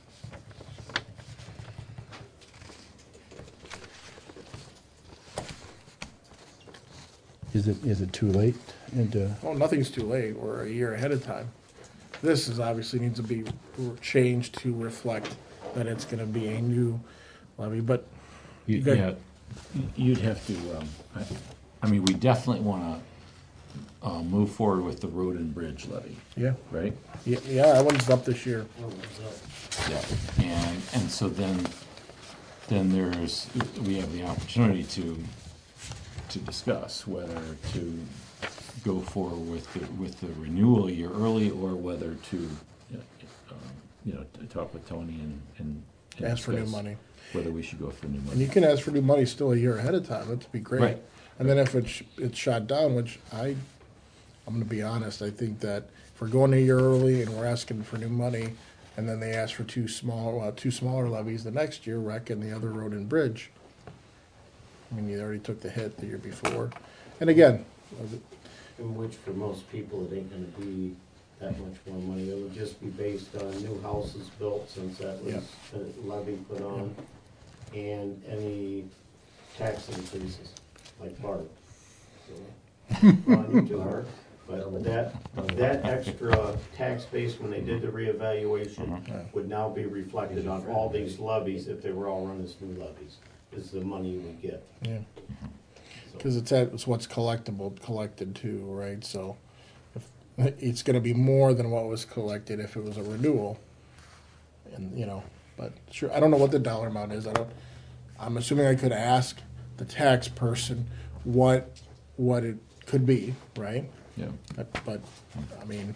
Is it, is it too late? And, uh, Oh, nothing's too late, we're a year ahead of time. This is obviously needs to be changed to reflect that it's gonna be a new levy, but You- You got- Yeah, you'd have to, um, I, I mean, we definitely wanna, uh, move forward with the road and bridge levy, yeah, right? yeah, yeah, that one's up this year. Yeah. And, and so then, then there's, we have the opportunity to, to discuss whether to go forward with the, with the renewal a year early, or whether to, uh, um, you know, to talk with Tony and, and. and Ask for new discuss money. Whether we should go for new And money. you can ask for new money still a year ahead of time, that'd be great. Right. And then if it's, it's shot down, which I, I'm gonna be honest, I think that if we're going a year early and we're asking for new money, and then they ask for two small, uh, two smaller levies the next year, rec and the other road and bridge. I mean, you already took the hit the year before. And again, In which for most people, it ain't gonna be that much more money. It would just be based on new houses built, since that was the levy put on, and any tax increases, like Bart. So, on you too, Bart. But that, that extra tax base, when they did the reevaluation, would now be reflected on all these levies if they were all run as new levies, is the money you would get. yeah, So- cause it's at, it's what's collectible, collected too, right, so. if It's gonna be more than what was collected if it was a renewal. And, you know, but sure, I don't know what the dollar amount is, I don't, I'm assuming I could ask the tax person what, what it could be, right? Yeah. But, but, I mean,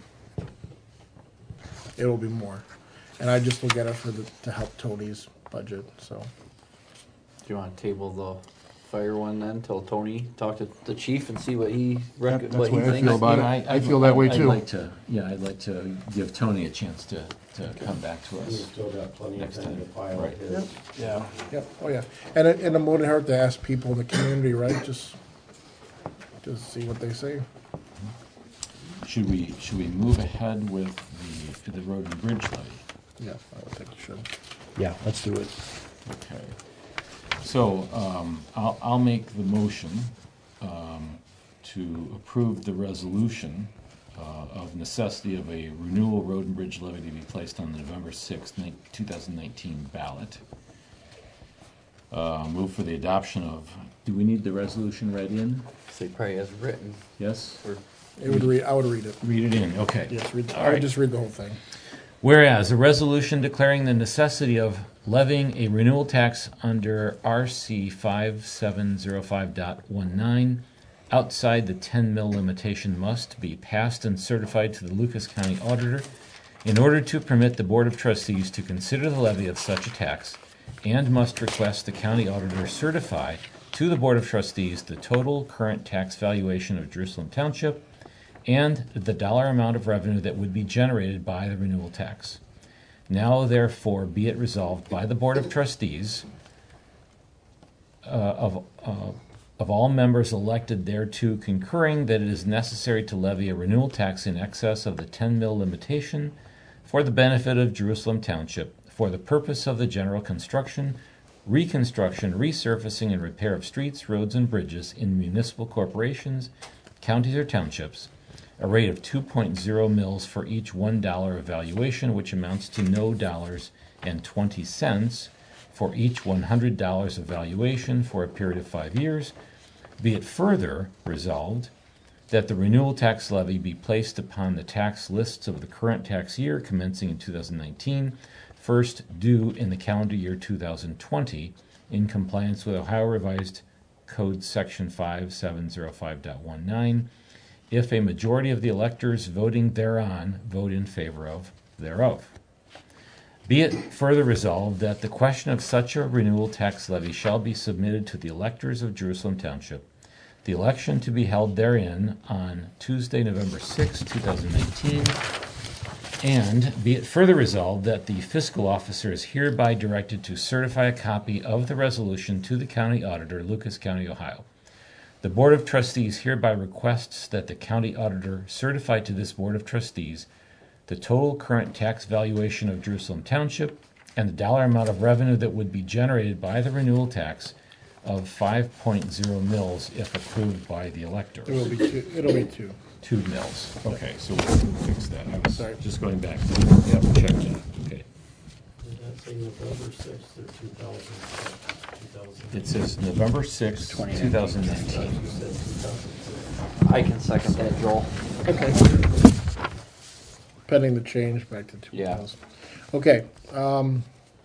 it will be more. And I just look at it for the, to help Tony's budget, so. Do you wanna table the fire one then, till Tony talk to the chief and see what he, rec- That- what that's he the way I thinks? feel about it. Yeah, I feel that way I'd too. like to, yeah, I'd like to give Tony a chance to, to come back to We've us. still got plenty of Next time to time. file Right. his. Yeah. Yep, oh yeah. And it, and it wouldn't hurt to ask people in the community, right, just, just see what they say. Should we, should we move ahead with the, the road and bridge levy? Yeah, I would think it should. yeah, let's do it. Okay. So, um, I'll, I'll make the motion, um, to approve the resolution, uh, of necessity of a renewal road and bridge levy to be placed on the November sixth, two thousand nineteen ballot. Uh, move for the adoption of, do we need the resolution read in? Say probably as written, Yes? or It would read, I would read it. Read it in, okay. Yes, read, All I would right. just read the whole thing. Whereas a resolution declaring the necessity of levying a renewal tax under R C five seven zero five point nineteen outside the ten mil limitation must be passed and certified to the Lucas County Auditor in order to permit the Board of Trustees to consider the levy of such a tax, and must request the County Auditor certify to the Board of Trustees the total current tax valuation of Jerusalem Township and the dollar amount of revenue that would be generated by the renewal tax. Now therefore be it resolved by the Board of Trustees uh, of, uh, of all members elected thereto concurring that it is necessary to levy a renewal tax in excess of the ten mil limitation for the benefit of Jerusalem Township for the purpose of the general construction, reconstruction, resurfacing, and repair of streets, roads, and bridges in municipal corporations, counties, or townships, a rate of two point zero mils for each one dollar of valuation, which amounts to no dollars and twenty cents for each one hundred dollars of valuation for a period of five years. Be it further resolved that the renewal tax levy be placed upon the tax lists of the current tax year commencing in two thousand nineteen, first due in the calendar year two thousand twenty, in compliance with Ohio Revised Code Section five seven zero five point nineteen, if a majority of the electors voting thereon vote in favor of thereof. Be it further resolved that the question of such a renewal tax levy shall be submitted to the electors of Jerusalem Township, the election to be held therein on Tuesday, November sixth, two thousand nineteen, And be it further resolved that the fiscal officer is hereby directed to certify a copy of the resolution to the county auditor, Lucas County, Ohio. The Board of Trustees hereby requests that the county auditor certify to this Board of Trustees the total current tax valuation of Jerusalem Township and the dollar amount of revenue that would be generated by the renewal tax of five point zero mils if approved by the electors. It will be two, it'll be two. Two mils. Okay, so we'll fix that. I was Sorry. just going back to yep, check that. Okay. Did that say November sixth or two thousand? two thousand? It says November sixth, twenty two thousand nineteen. You said two thousand six. I can second that, Joel. Okay. Pending the change back to two Yeah. thousand. Okay, um,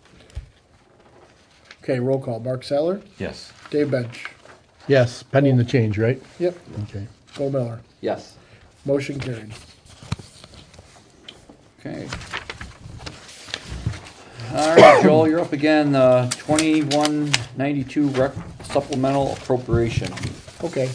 okay, roll call. Mark Saller, Yes. Dave Bench. Yes, pending the change, right? Yep. Okay. Bo Miller. Yes. Motion carried. Okay. All right, Joel, you're up again. Uh, twenty-one ninety-two rec supplemental appropriation. Okay.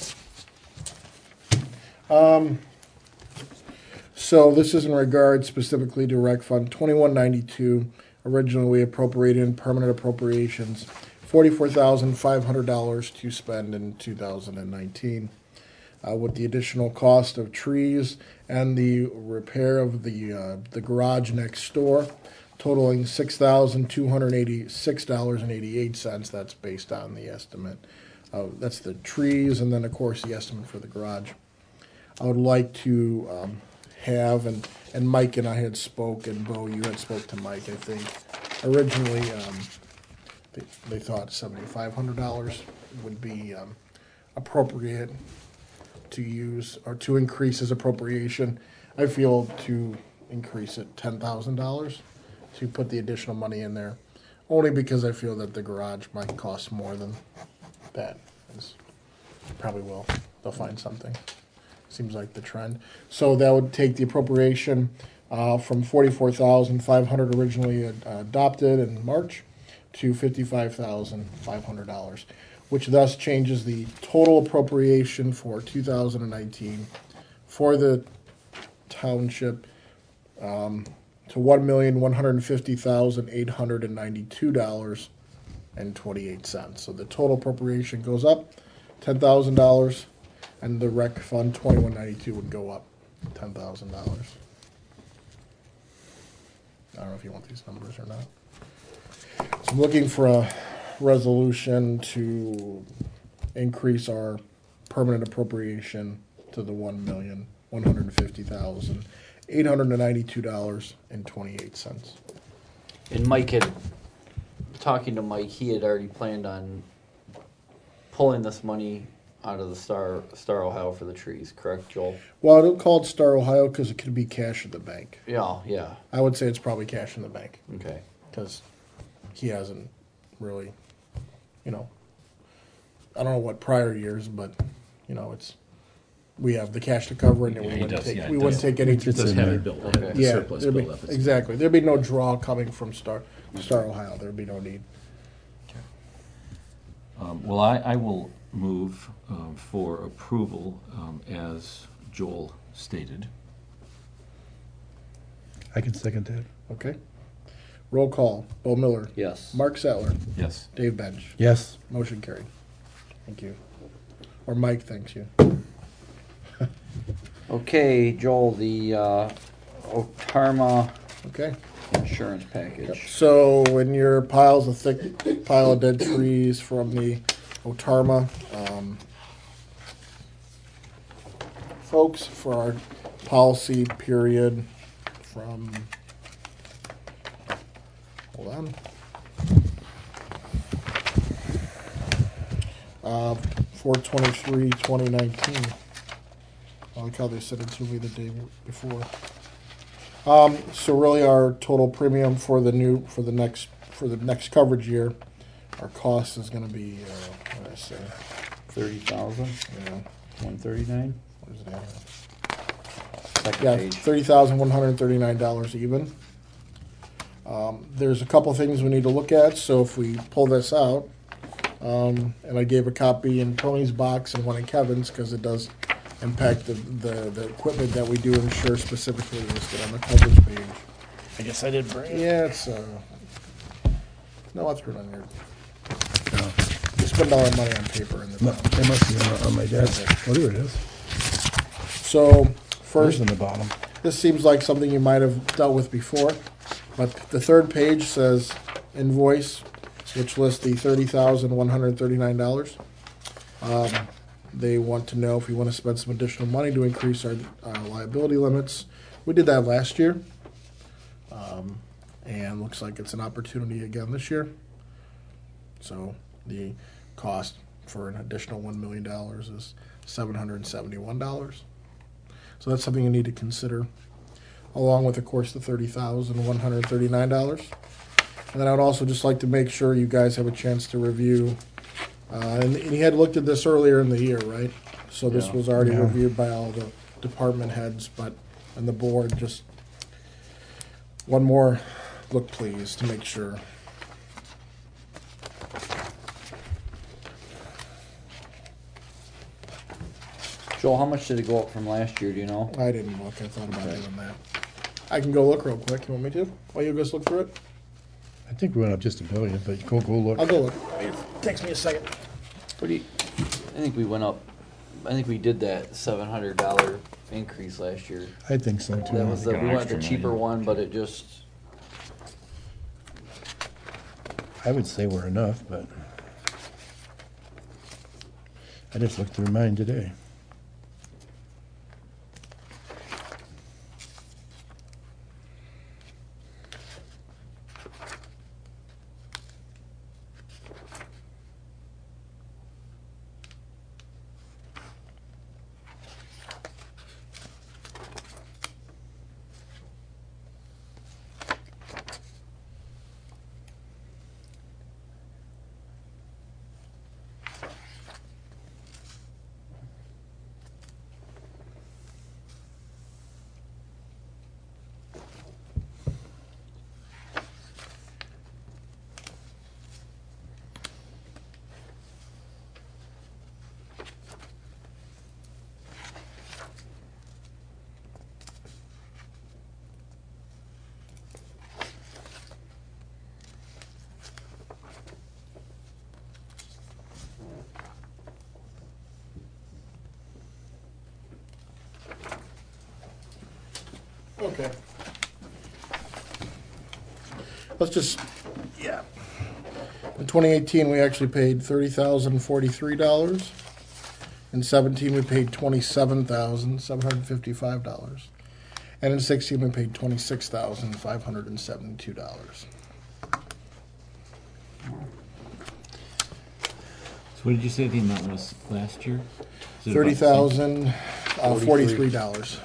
Um, so this is in regard specifically to Rec Fund twenty-one ninety-two. Originally, we appropriated in permanent appropriations forty-four thousand five hundred dollars to spend in two thousand nineteen. Uh, with the additional cost of trees and the repair of the uh, the garage next door, totaling six thousand two hundred eighty-six dollars and eighty-eight cents. That's based on the estimate. Uh, that's the trees, and then of course the estimate for the garage. I would like to um, have, and and Mike and I had spoke, and Bo, you had spoke to Mike. I think originally um, they, they thought seventy-five hundred dollars would be um, appropriate to use or to increase his appropriation. I feel to increase it ten thousand dollars to put the additional money in there, only because I feel that the garage might cost more than that. It's, probably will. They'll find something. Seems like the trend. So that would take the appropriation uh, from forty-four thousand five hundred dollars originally uh, adopted in March to fifty-five thousand five hundred dollars, which thus changes the total appropriation for two thousand nineteen for the township um, to one million one hundred fifty thousand eight hundred ninety-two dollars and twenty-eight cents. So the total appropriation goes up ten thousand dollars, and the rec fund twenty-one ninety-two would go up ten thousand dollars. I don't know if you want these numbers or not. So I'm looking for a resolution to increase our permanent appropriation to the one million one hundred fifty thousand eight hundred ninety-two dollars and twenty-eight cents. And Mike had, talking to Mike, he had already planned on pulling this money out of the Star Star Ohio for the trees, correct, Joel? Well, I don't call it Star Ohio because it could be cash in the bank. Yeah, yeah. I would say it's probably cash in the bank Okay. because he hasn't really, you know, I don't know what prior years, but you know, it's we have the cash to cover it, and Yeah, we he wouldn't does, take yeah, we it wouldn't does. take any. It's Does in have there. it built, Okay. the yeah, surplus there'd be, built up. It's- exactly. There'd be no draw coming from Star Star Ohio. There'd be no need. Um, well, I, I will move um, for approval um, as Joel stated. I can second that. Okay. Roll call. Bo Miller. Yes. Mark Sattler. Yes. Dave Bench. Yes. Motion carried. Thank you. Or Mike thanks you. Okay, Joel, the uh, Otarma Okay. insurance package. So in your piles of thick pile of dead trees from the Otarma um, folks for our policy period from, hold on, uh, four twenty-three twenty nineteen. I like how they sent it to me the day before. Um, so really our total premium for the new, for the next, for the next coverage year, our cost is gonna be, uh, what did I say? Thirty thousand, Yeah, one thirty-nine, where's it at? second Yeah, page. thirty thousand one hundred thirty-nine dollars even. Um, there's a couple things we need to look at, so if we pull this out, um, and I gave a copy in Tony's box and one in Kevin's, because it does impact the, the, the equipment that we do insure specifically listed on the coverage page. I guess I did bring it. Yeah, it's, uh, no, I'll throw it on here. No, We spend all our money on paper in the no, town. it must be on, on my desk. Oh, there it is. So, First first, on the bottom. this seems like something you might have dealt with before, but the third page says invoice, which lists the thirty thousand one hundred thirty-nine dollars. Um, they want to know if we want to spend some additional money to increase our uh, liability limits. We did that last year, um, and looks like it's an opportunity again this year. So the cost for an additional one million dollars is seven hundred seventy-one dollars. So that's something you need to consider, along with, of course, the thirty thousand one hundred thirty-nine dollars. And then I would also just like to make sure you guys have a chance to review. Uh, and, and he had looked at this earlier in the year, right? So this Yeah. was already Yeah. reviewed by all the department heads, but and the board. Just one more look, please, to make sure. Joel, how much did it go up from last year, do you know? I didn't look. I thought about Okay. doing that. I can go look real quick. You want me to? While you guys look through it? I think we went up just a billion, but go, go look. I'll go look. It takes me a second. Pretty, I think we went up, I think we did that seven hundred dollar increase last year. I think so too. That was the, Like we an went the extra cheaper million. one, but it just, I would say we're enough, but I just looked through mine today. Okay. Let's just, yeah. In twenty eighteen, we actually paid thirty thousand forty-three dollars. In seventeen, we paid twenty-seven thousand seven hundred fifty-five dollars. And in sixteen, we paid twenty-six thousand five hundred seventy-two dollars. So what did you say the amount was last year? Is it about Thirty the same? thousand uh, Forty-three. forty-three dollars.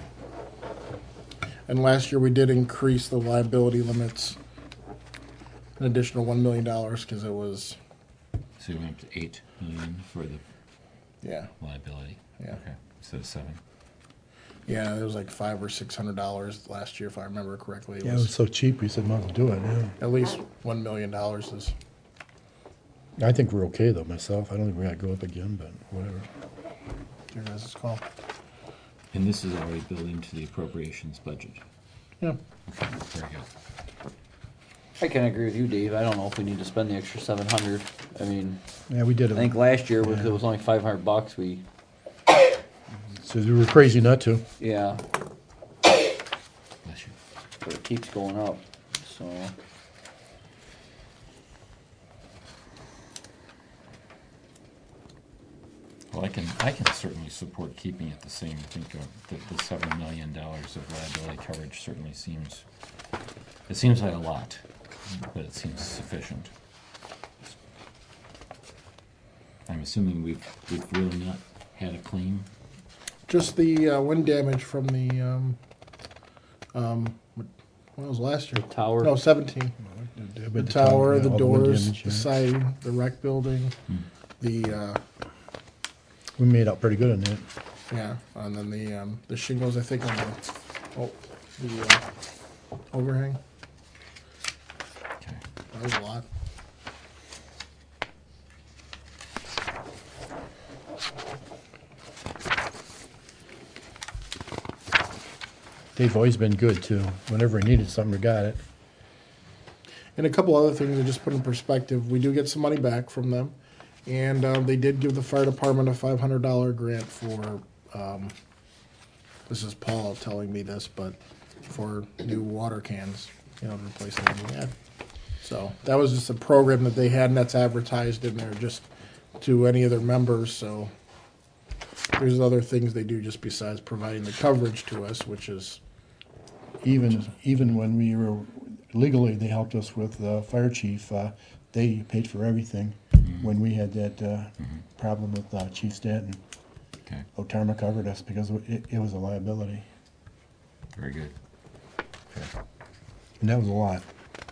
And last year, we did increase the liability limits an additional one million dollars because it was, So we went up to eight million for the yeah, liability. yeah. Okay, instead of seven. Yeah, it was like five or six hundred dollars last year, if I remember correctly. It Yeah, it was was so cheap, we said, might as well do it, yeah. at least one million dollars is. I think we're okay though, myself. I don't think we're gonna go up again, but whatever. Your guys' call. And this is already built into the appropriations budget. Yeah. Okay, very good. I can agree with you, Dave. I don't know if we need to spend the extra seven hundred. I mean, Yeah, we did I think it. last year, was- Yeah. it was only five hundred bucks, we, So we were crazy not to. yeah, Bless you. but it keeps going up, so. Well, I can, I can certainly support keeping it the same. I think uh, the, the seven million dollars of liability coverage certainly seems, it seems like a lot, but it seems sufficient. I'm assuming we've, we've really not had a claim. Just the uh, wind damage from the, um, um, what what was last year? Tower. No, seventeen. The tower, the doors, the siding, the rec building, Hmm. the, uh, We made out pretty good on that. yeah, and then the, um, the shingles, I think, on the, oh, the, uh, overhang. Okay. That was a lot. they've always been good too. Whenever we needed something, we got it. And a couple other things to just put in perspective, we do get some money back from them. And um, they did give the fire department a five hundred dollars grant for, um, this is Paul telling me this, but for new water cans, you know, to replace anything we had. So that was just a program that they had, and that's advertised in there just to any of their members. So there's other things they do just besides providing the coverage to us, which is, Even even when we were legally, they helped us with the fire chief. Uh, they paid for everything when we had that uh, problem with uh, Chief Stanton. Okay, Otarma covered us because it, it was a liability, very good. and that was a lot.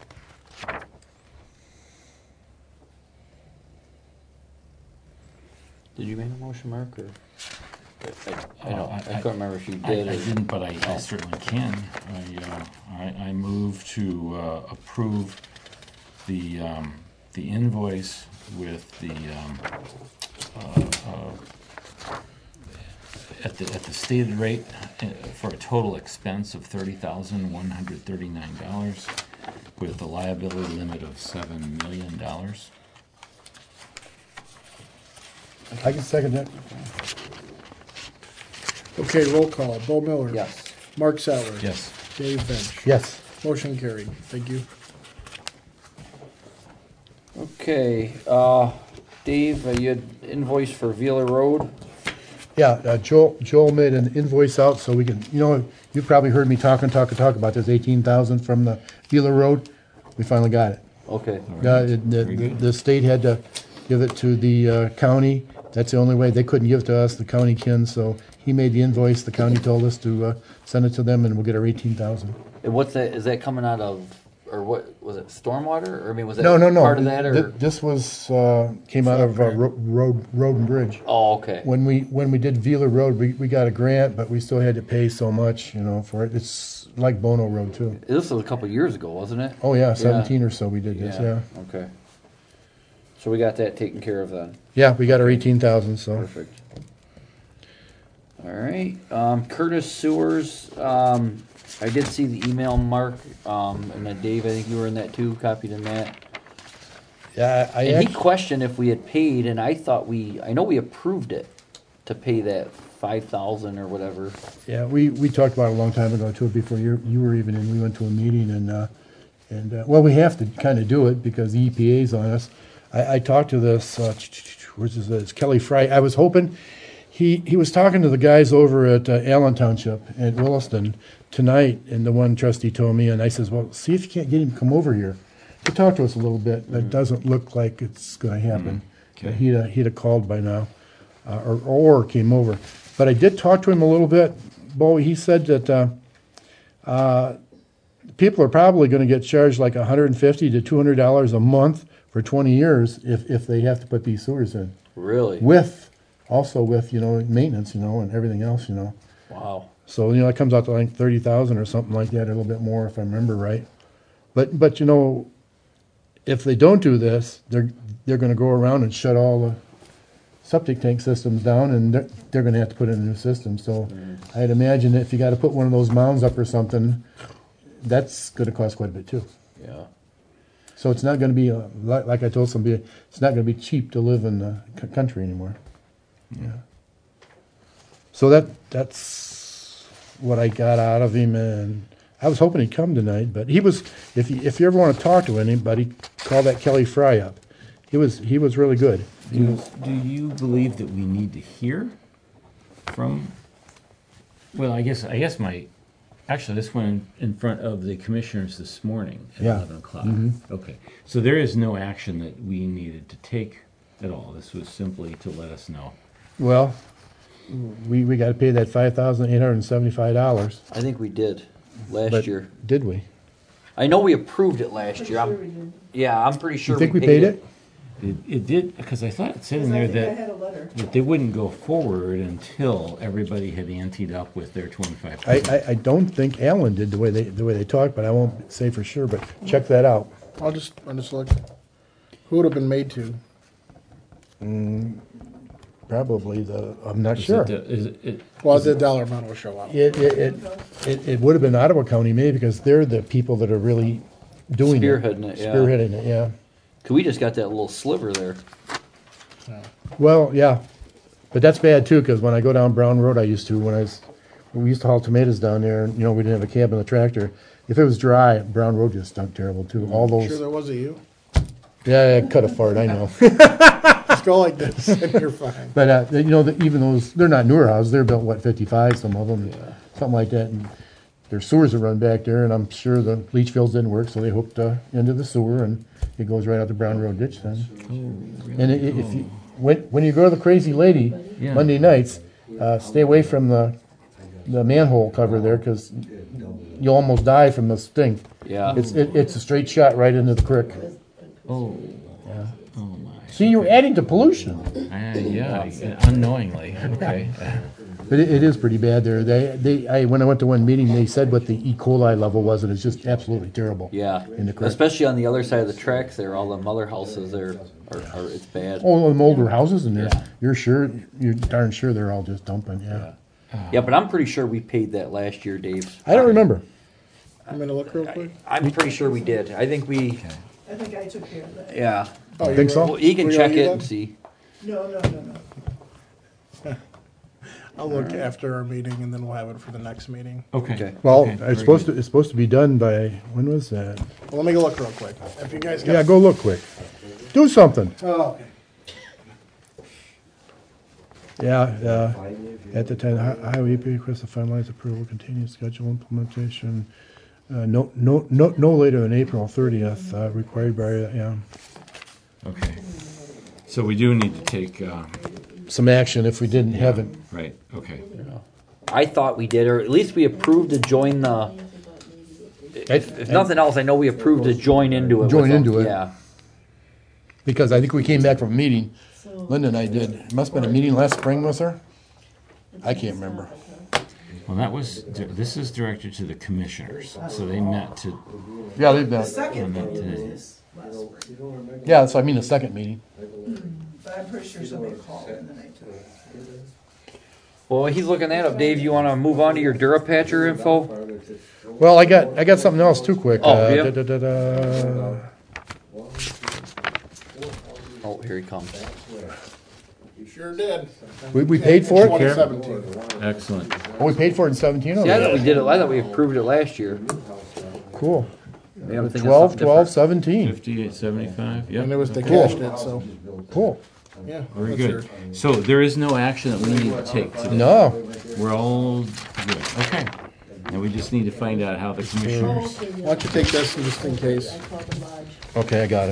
Did you make a motion, Mark, or? I, I, I Uh, don't, I- I couldn't remember if you I, did I or. didn't, but I, I certainly can. I, uh, I, I move to uh, approve the, um, the invoice with the, um, uh, uh, at the, at the stated rate uh, for a total expense of thirty thousand one hundred thirty-nine dollars with the liability limit of seven million dollars. I can second that. okay, roll call. Bo Miller. Yes. Mark Sattler. Yes. Dave Bench. Yes. Motion carried. Thank you. Okay, uh, Dave, uh, you had invoice for Wheeler Road? Yeah, uh, Joel, Joel made an invoice out so we can, you know, you probably heard me talking, talking, talk about this eighteen thousand from the Wheeler Road. We finally got it. Okay, Uh, it- the, Very the, good. the state had to give it to the uh, county. That's the only way. They couldn't give it to us, the county can, so he made the invoice. The county told us to uh, send it to them and we'll get our eighteen thousand. and what's that, is that coming out of, or what, was it stormwater, or I mean, was that No, no, no. part of that, Th- or? This was, uh, came out of uh, ro- road, road and bridge. Oh, okay, When we, when we did Wheeler Road, we, we got a grant, but we still had to pay so much, you know, for it. It's like Bono Road too. this was a couple years ago, wasn't it? Oh yeah, seventeen or so we did this, yeah. Okay. So we got that taken care of then, Yeah, we got our eighteen thousand, so. perfect. All right, um, Curtis Sewers, um, I did see the email, Mark, um, and then Dave, I think you were in that too, copied in that. Yeah, I, I And he act- questioned if we had paid, and I thought we, I know we approved it to pay that five thousand or whatever. yeah, we, we talked about it a long time ago too, before you, you were even in. We went to a meeting and, uh, and, uh, well, we have to kind of do it because the E P A's on us. I, I talked to this, uh, where's this, it's Kelly Fry. I was hoping, he, he was talking to the guys over at uh, Allen Township at Williston tonight, and the one trustee told me, and I says, well, see if you can't get him to come over here to talk to us a little bit, but it doesn't look like it's gonna happen. Okay. He'd, uh, he'd have called by now, uh, or, or came over. But I did talk to him a little bit, Bo, he said that, uh, uh, people are probably gonna get charged like a hundred and fifty to two hundred dollars a month for twenty years if, if they have to put these sewers in. Really? With, also with, you know, maintenance, you know, and everything else, you know. Wow. So, you know, it comes out to like thirty thousand or something like that, a little bit more if I remember right. But, but you know, if they don't do this, they're, they're gonna go around and shut all the septic tank systems down and they're, they're gonna have to put in a new system. So I'd imagine if you gotta put one of those mounds up or something, that's gonna cost quite a bit too. Yeah. So it's not gonna be, uh, like, like I told somebody, it's not gonna be cheap to live in the c- country anymore. Yeah. So that, that's what I got out of him, and I was hoping he'd come tonight, but he was, if you, if you ever wanna talk to anybody, call that Kelly Fry up. He was, he was really good. He Do, was, do you believe that we need to hear from, well, I guess, I guess my, actually, this went in front of the commissioners this morning at Yeah. eleven o'clock. Mhm. Okay, so there is no action that we needed to take at all. This was simply to let us know. well, we, we gotta pay that five thousand eight hundred and seventy-five dollars. I think we did last But year. did we? I know we approved it last Pretty year. sure I'm, we did. yeah, I'm pretty sure You think we paid it? It, it did, because I thought it said in Because I there think I that, had a letter. that they wouldn't go forward until everybody had anteed up with their twenty-five I, percent. I, I don't think Alan did the way they, the way they talked, but I won't say for sure, but check that out. I'll just, I'll just look. Who would have been made to? probably the, I'm not Is sure. it the- Is it, it- Well, the dollar amount will show up. It, it, it, it, it would have been Ottawa County maybe because they're the people that are really doing it. Spearheading it, yeah. Spearheading it, yeah. 'Cause we just got that little sliver there. Well, yeah, but that's bad too, because when I go down Brown Road, I used to, when I was, we used to haul tomatoes down there, and, you know, we didn't have a cab in the tractor. If it was dry, Brown Road just stunk terrible too, all Sure those, there was a you? yeah, I cut a fart, I know. Just go like this and you're fine. But, uh, you know, the- even those, they're not newer houses, they're built, what, fifty-five, some of them, something like that, and there's sewers that run back there, and I'm sure the leach fields didn't work, so they hooked, uh, into the sewer, and it goes right out the Brown Road ditch then. And i- i- if you, when, when you go to the Crazy Lady, Yeah. Monday nights, uh, stay away from the, the manhole cover there, cause you'll almost die from this thing. Yeah. It's, it, it's a straight shot right into the creek. oh, Yeah. oh my. See, you're adding to pollution. Uh, yeah, unknowingly, okay. But it, it is pretty bad there. They, they, I, when I went to one meeting, they said what the E. coli level was, and it's just absolutely terrible. Yeah. In the creek. Especially on the other side of the tracks there, all the mother houses there are, are it's bad. Oh, the older houses in there, Yeah. you're sure, you're darn sure they're all just dumping, yeah. Yeah, but I'm pretty sure we paid that last year, Dave. I don't remember. I'm gonna look real quick. I'm pretty sure we did. I think we, I think I took care of that. yeah. Oh, you Think were- so? Well, he can were you check on it you and then? see. No, no, no, no. I'll look after our meeting and then we'll have it for the next meeting. Okay. Okay. Well, Okay, very it's supposed good. to, it's supposed to be done by, when was that? Well, let me go look real quick. If you guys got. Yeah, go look quick. Do something. Oh, okay. Yeah, uh, at the time, Hi- Highway E P A requests to finalize approval, continued schedule implementation, uh, no, no, no, no later than April thirtieth, uh, required by, yeah, Okay. So we do need to take, uh, some action if we didn't have it. right, okay. I thought we did, or at least we approved to join the, if, if nothing else, I know we approved to join into it. with Join them. into it. Yeah. Because I think we came back from a meeting, So- Linda and I did, it must've been a meeting last spring, was there? I can't remember. Well, that was, this is directed to the commissioners, so they met to, Yeah, they've The been, second that meeting today. was last spring, yeah, so I mean the second meeting. but I'm pretty sure somebody called and then I took it. Well, he's looking that up. Dave, you want to move on to your Durapatcher info? Well, I got, I got something else too quick. Oh, Uh, yeah? da-da-da-da. Oh, here he comes. You sure did. We, we paid for it? twenty seventeen. excellent. Oh, we paid for it in seventeen? See, I thought we did it. I thought we approved it last year. Cool. Maybe I'm thinking Twelve, something twelve, different. seventeen. Fifty-eight seventy-five, yep. And it was, they Cool. cashed it, so, Cool. yeah. Very that's good. So there is no action that we need to take today. No. We're all good, okay. And we just need to find out how the Oh, commissioners, okay, Why don't you take this and just in case? I called the lodge. Okay, I got it.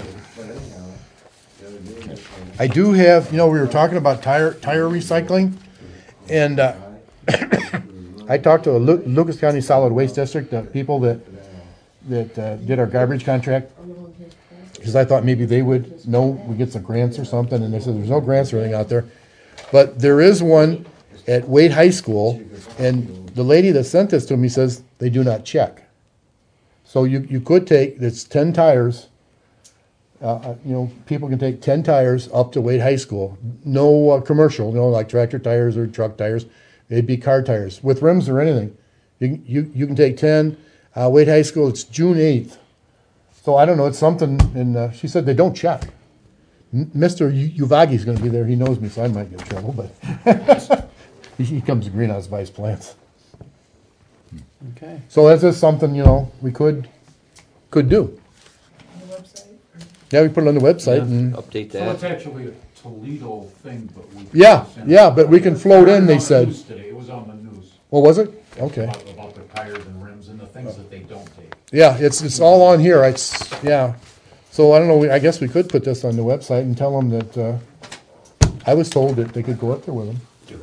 I do have, you know, we were talking about tire, tire recycling, and, uh, I talked to the Lu- Lucas County Solid Waste District, the people that, that, uh, did our garbage contract, because I thought maybe they would know, we get some grants or something, and they said there's no grants or anything out there. But there is one at Wade High School, and the lady that sent this to me says they do not check. So you, you could take, it's ten tires, uh, uh, you know, people can take ten tires up to Wade High School. No uh, commercial, no like tractor tires or truck tires. It'd be car tires with rims or anything. You, can- you, you can take ten. Uh, Wade High School, it's June eighth. So I don't know, it's something, and uh, she said they don't check. M- Mister U- Uvagi's gonna be there, he knows me, so I might get in trouble, but he, he comes to greenhouse vice plants. Okay. So that's just something, you know, we could, could do. On the website, or Yeah, we put it on the website Yeah, and, update So it's that. actually a Toledo thing, but we. yeah, yeah, but we can float in, they It was on the said. news today. It was on the news What was it? Okay. about, about the tires and rims and the things that they don't take. Yeah, it's, it's all on here, it's, yeah. So I don't know, we- I guess we could put this on the website and tell them that, uh, I was told that they could go up there with them.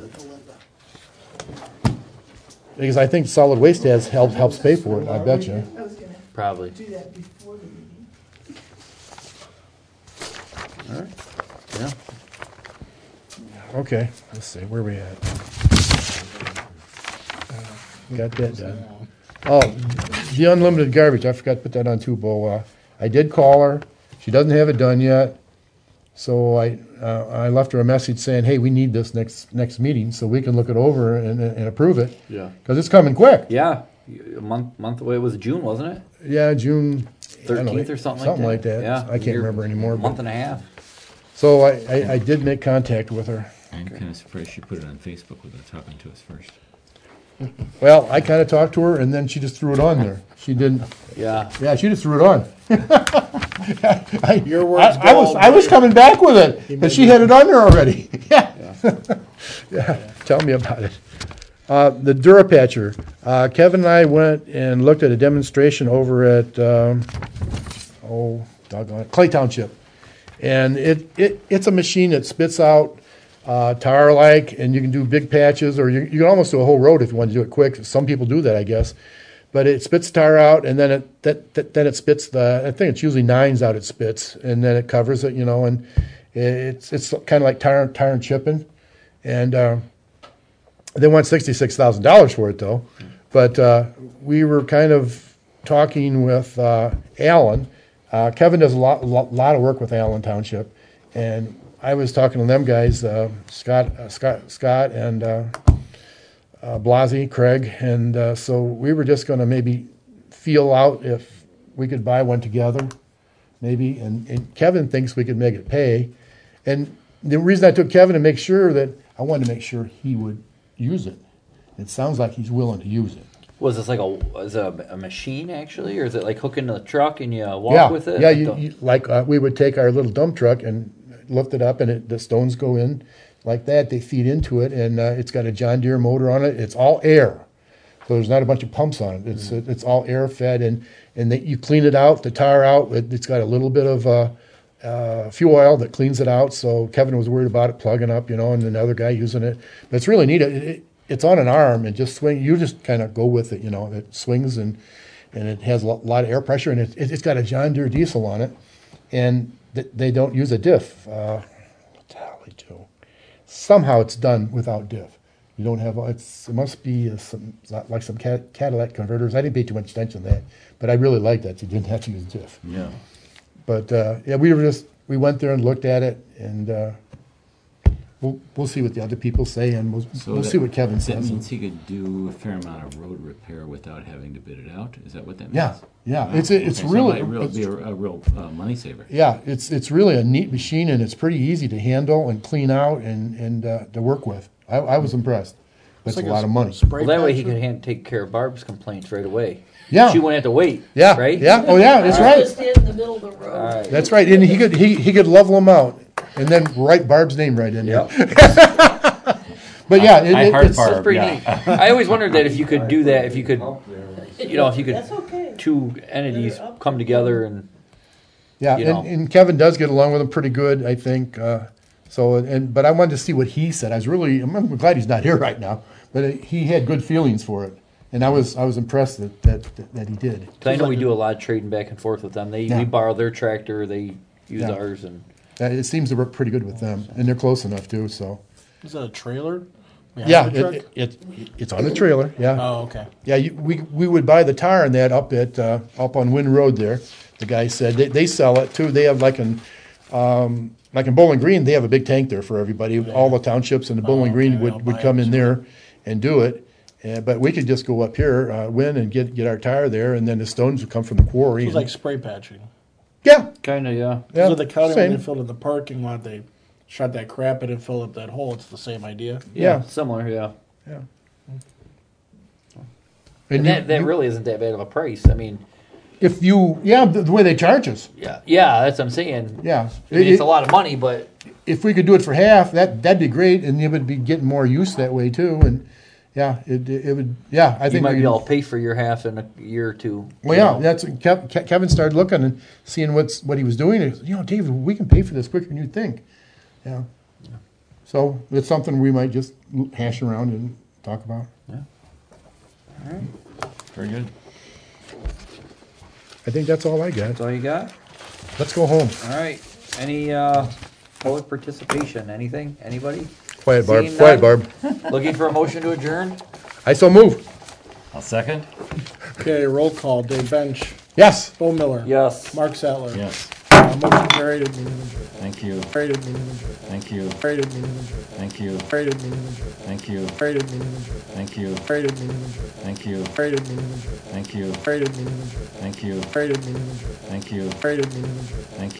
Because I think solid waste has help, helps pay for it, I bet you. I was gonna Probably. do that before the meeting. All right. Yeah. Okay, let's see, where we at? Got that done. Oh, the unlimited garbage, I forgot to put that on too, Bo. Uh, I did call her, she doesn't have it done yet. So I, uh, I left her a message saying, hey, we need this next, next meeting so we can look it over and, and approve it. Yeah. Because it's coming quick. Yeah, a month, month away, it was June, wasn't it? Yeah, June. I don't know, Thirteenth or something like that? Something like that. Yeah. I can't You're remember anymore. A but- month and a half. So I, I, I did make contact with her. I'm kind of surprised she put it on Facebook without talking to us first. Well, I kind of talked to her and then she just threw it on there. She didn't, Yeah. yeah, she just threw it on. I, Your words I, I was, gold, I was buddy. coming back with it, He because made she had it on there already. Yeah. Yeah, tell me about it. Uh, the Durapatcher, uh, Kevin and I went and looked at a demonstration over at, um, oh, doggone it, Clay Township. And it, it, it's a machine that spits out, uh, tar-like, and you can do big patches, or you, you can almost do a whole road if you want to do it quick. Some people do that, I guess. But it spits tar out, and then it that, that then it spits the. I think it's usually nines out. It spits, and then it covers it, you know, and it's it's kind of like tar, tar and chipping, and uh, they want sixty six thousand dollars for it though. But uh, we were kind of talking with uh, Allen. Uh, Kevin does a lot, lot lot of work with Allen Township, and I was talking to them guys, uh, Scott, uh, Scott, Scott, and. Uh, Uh, Blasey, Craig, and uh, so we were just going to maybe feel out if we could buy one together, maybe. And, and Kevin thinks we could make it pay. And the reason I took Kevin to make sure that I wanted to make sure he would use it. It sounds like he's willing to use it. Was this like a, is it a, a machine actually, or is it like hooking the truck and you uh, walk yeah, with it? yeah. Like You, the- you, like uh, we would take our little dump truck and lift it up, and it, the stones go in. Like that, they feed into it, and uh, it's got a John Deere motor on it. It's all air, so there's not a bunch of pumps on it. It's Mm-hmm. it's all air fed, and and they, you clean it out, the tar out. It, it's got a little bit of uh, uh, fuel oil that cleans it out. So Kevin was worried about it plugging up, you know, and another guy using it. But it's really neat. It, it, it's on an arm and just swing. You just kind of go with it, you know. It swings and and it has a lo- lot of air pressure, and it, it, it's got a John Deere diesel on it, and th- they don't use a diff. Uh, what the hell they do? Somehow it's done without diff. You don't have, it's, it must be uh, some, like some cat, Cadillac converters. I didn't pay too much attention to that, but I really liked that. You didn't have to use diff. Yeah. But, uh, yeah, we were just, we went there and looked at it, and, uh, we'll, we'll see what the other people say, and we'll, So we'll that- see what Kevin That says. means he could do a fair amount of road repair without having to bid it out? Is that what that means? Yeah, yeah, Wow. it's, a- it's Okay, so really, it might really be it's- a, a real uh, money saver. yeah, it's, it's really a neat machine, and it's pretty easy to handle and clean out and, and, uh, to work with. I, I was impressed. That's a like lot of money. Spray well, that way he patcher? could hand, take care of Barb's complaints right away. Yeah. She wouldn't have to wait. Yeah, Right? yeah, oh yeah, that's All right. Just stand in the middle of the road. All right. That's right, and he could he, he could level them out, and then write Barb's name right in there. Yep. But yeah, it, I it- heard it's, Barb. That's pretty Yeah. neat. I always wondered that if you could do that, if you could, you know, if you could, That's okay. two entities come together and, yeah, you know. and, and Kevin does get along with him pretty good, I think. Uh, so, and but I wanted to see what he said. I was really, I'm glad he's not here right now, but he had good feelings for it, and I was I was impressed that that, that, that he did. cause I know we do a lot of trading back and forth with them. They, Yeah. we borrow their tractor, they use Yeah. ours, and Uh, it seems to work pretty good with them, and they're close enough too. So Is that a trailer? behind yeah, the truck? it, it, it it's on a trailer. Yeah. Oh, okay. Yeah, you, we we would buy the tire on that up at uh, up on Wynn Road there. The guy said they, they sell it too. They have like in um, like in Bowling Green, they have a big tank there for everybody. All the townships in the Bowling okay, Green they'll would, would buy come it, in so- there and do it. Uh, but we could just go up here, uh, Wynn, and get get our tire there, and then the stones would come from the quarry. It was and- like spray patching. yeah, kinda, yeah. yeah, So the county, when same. they filled in the parking lot, they shot that crap in and filled up that hole. It's the same idea. Yeah. Similar, yeah. yeah. And And you- that, that you- really isn't that bad of a price. I mean, if you yeah the, the way they charge us, yeah, yeah, that's what I'm saying. yeah. I mean, It- it's a lot of money, but if we could do it for half, that that'd be great, and you would be getting more use that way too. And yeah, it it would. Yeah, I you think might we, be able to pay for your half in a year or two. Well, you yeah, know. that's Kev, Ke- Kevin started looking and seeing what's what he was doing. And he said, you know, David, we can pay for this quicker than you think. Yeah. So it's something we might just hash around and talk about. Very good. I think that's all I got. That's all you got? Let's go home. All right. Any uh, public participation? Anything? Anybody? Quiet, Barb. Seeing Quiet, none? Barb. Looking for a motion to adjourn? I so move. I'll second. Okay, roll call. Dave Bench, Yes. Bo Miller, Yes. Mark Sattler. Yes. Uh, motion carried. Meeting adjourned. Thank you. Graded meeting adjourned. Thank you. Graded meeting adjourned. Thank you. Graded meeting adjourned. Thank you. Graded meeting adjourned. Thank you. Graded meeting adjourned. Thank you. Graded meeting adjourned. Thank you. Graded meeting adjourned. Thank you. Graded meeting adjourned. Thank you. Graded meeting adjourned. Thank you.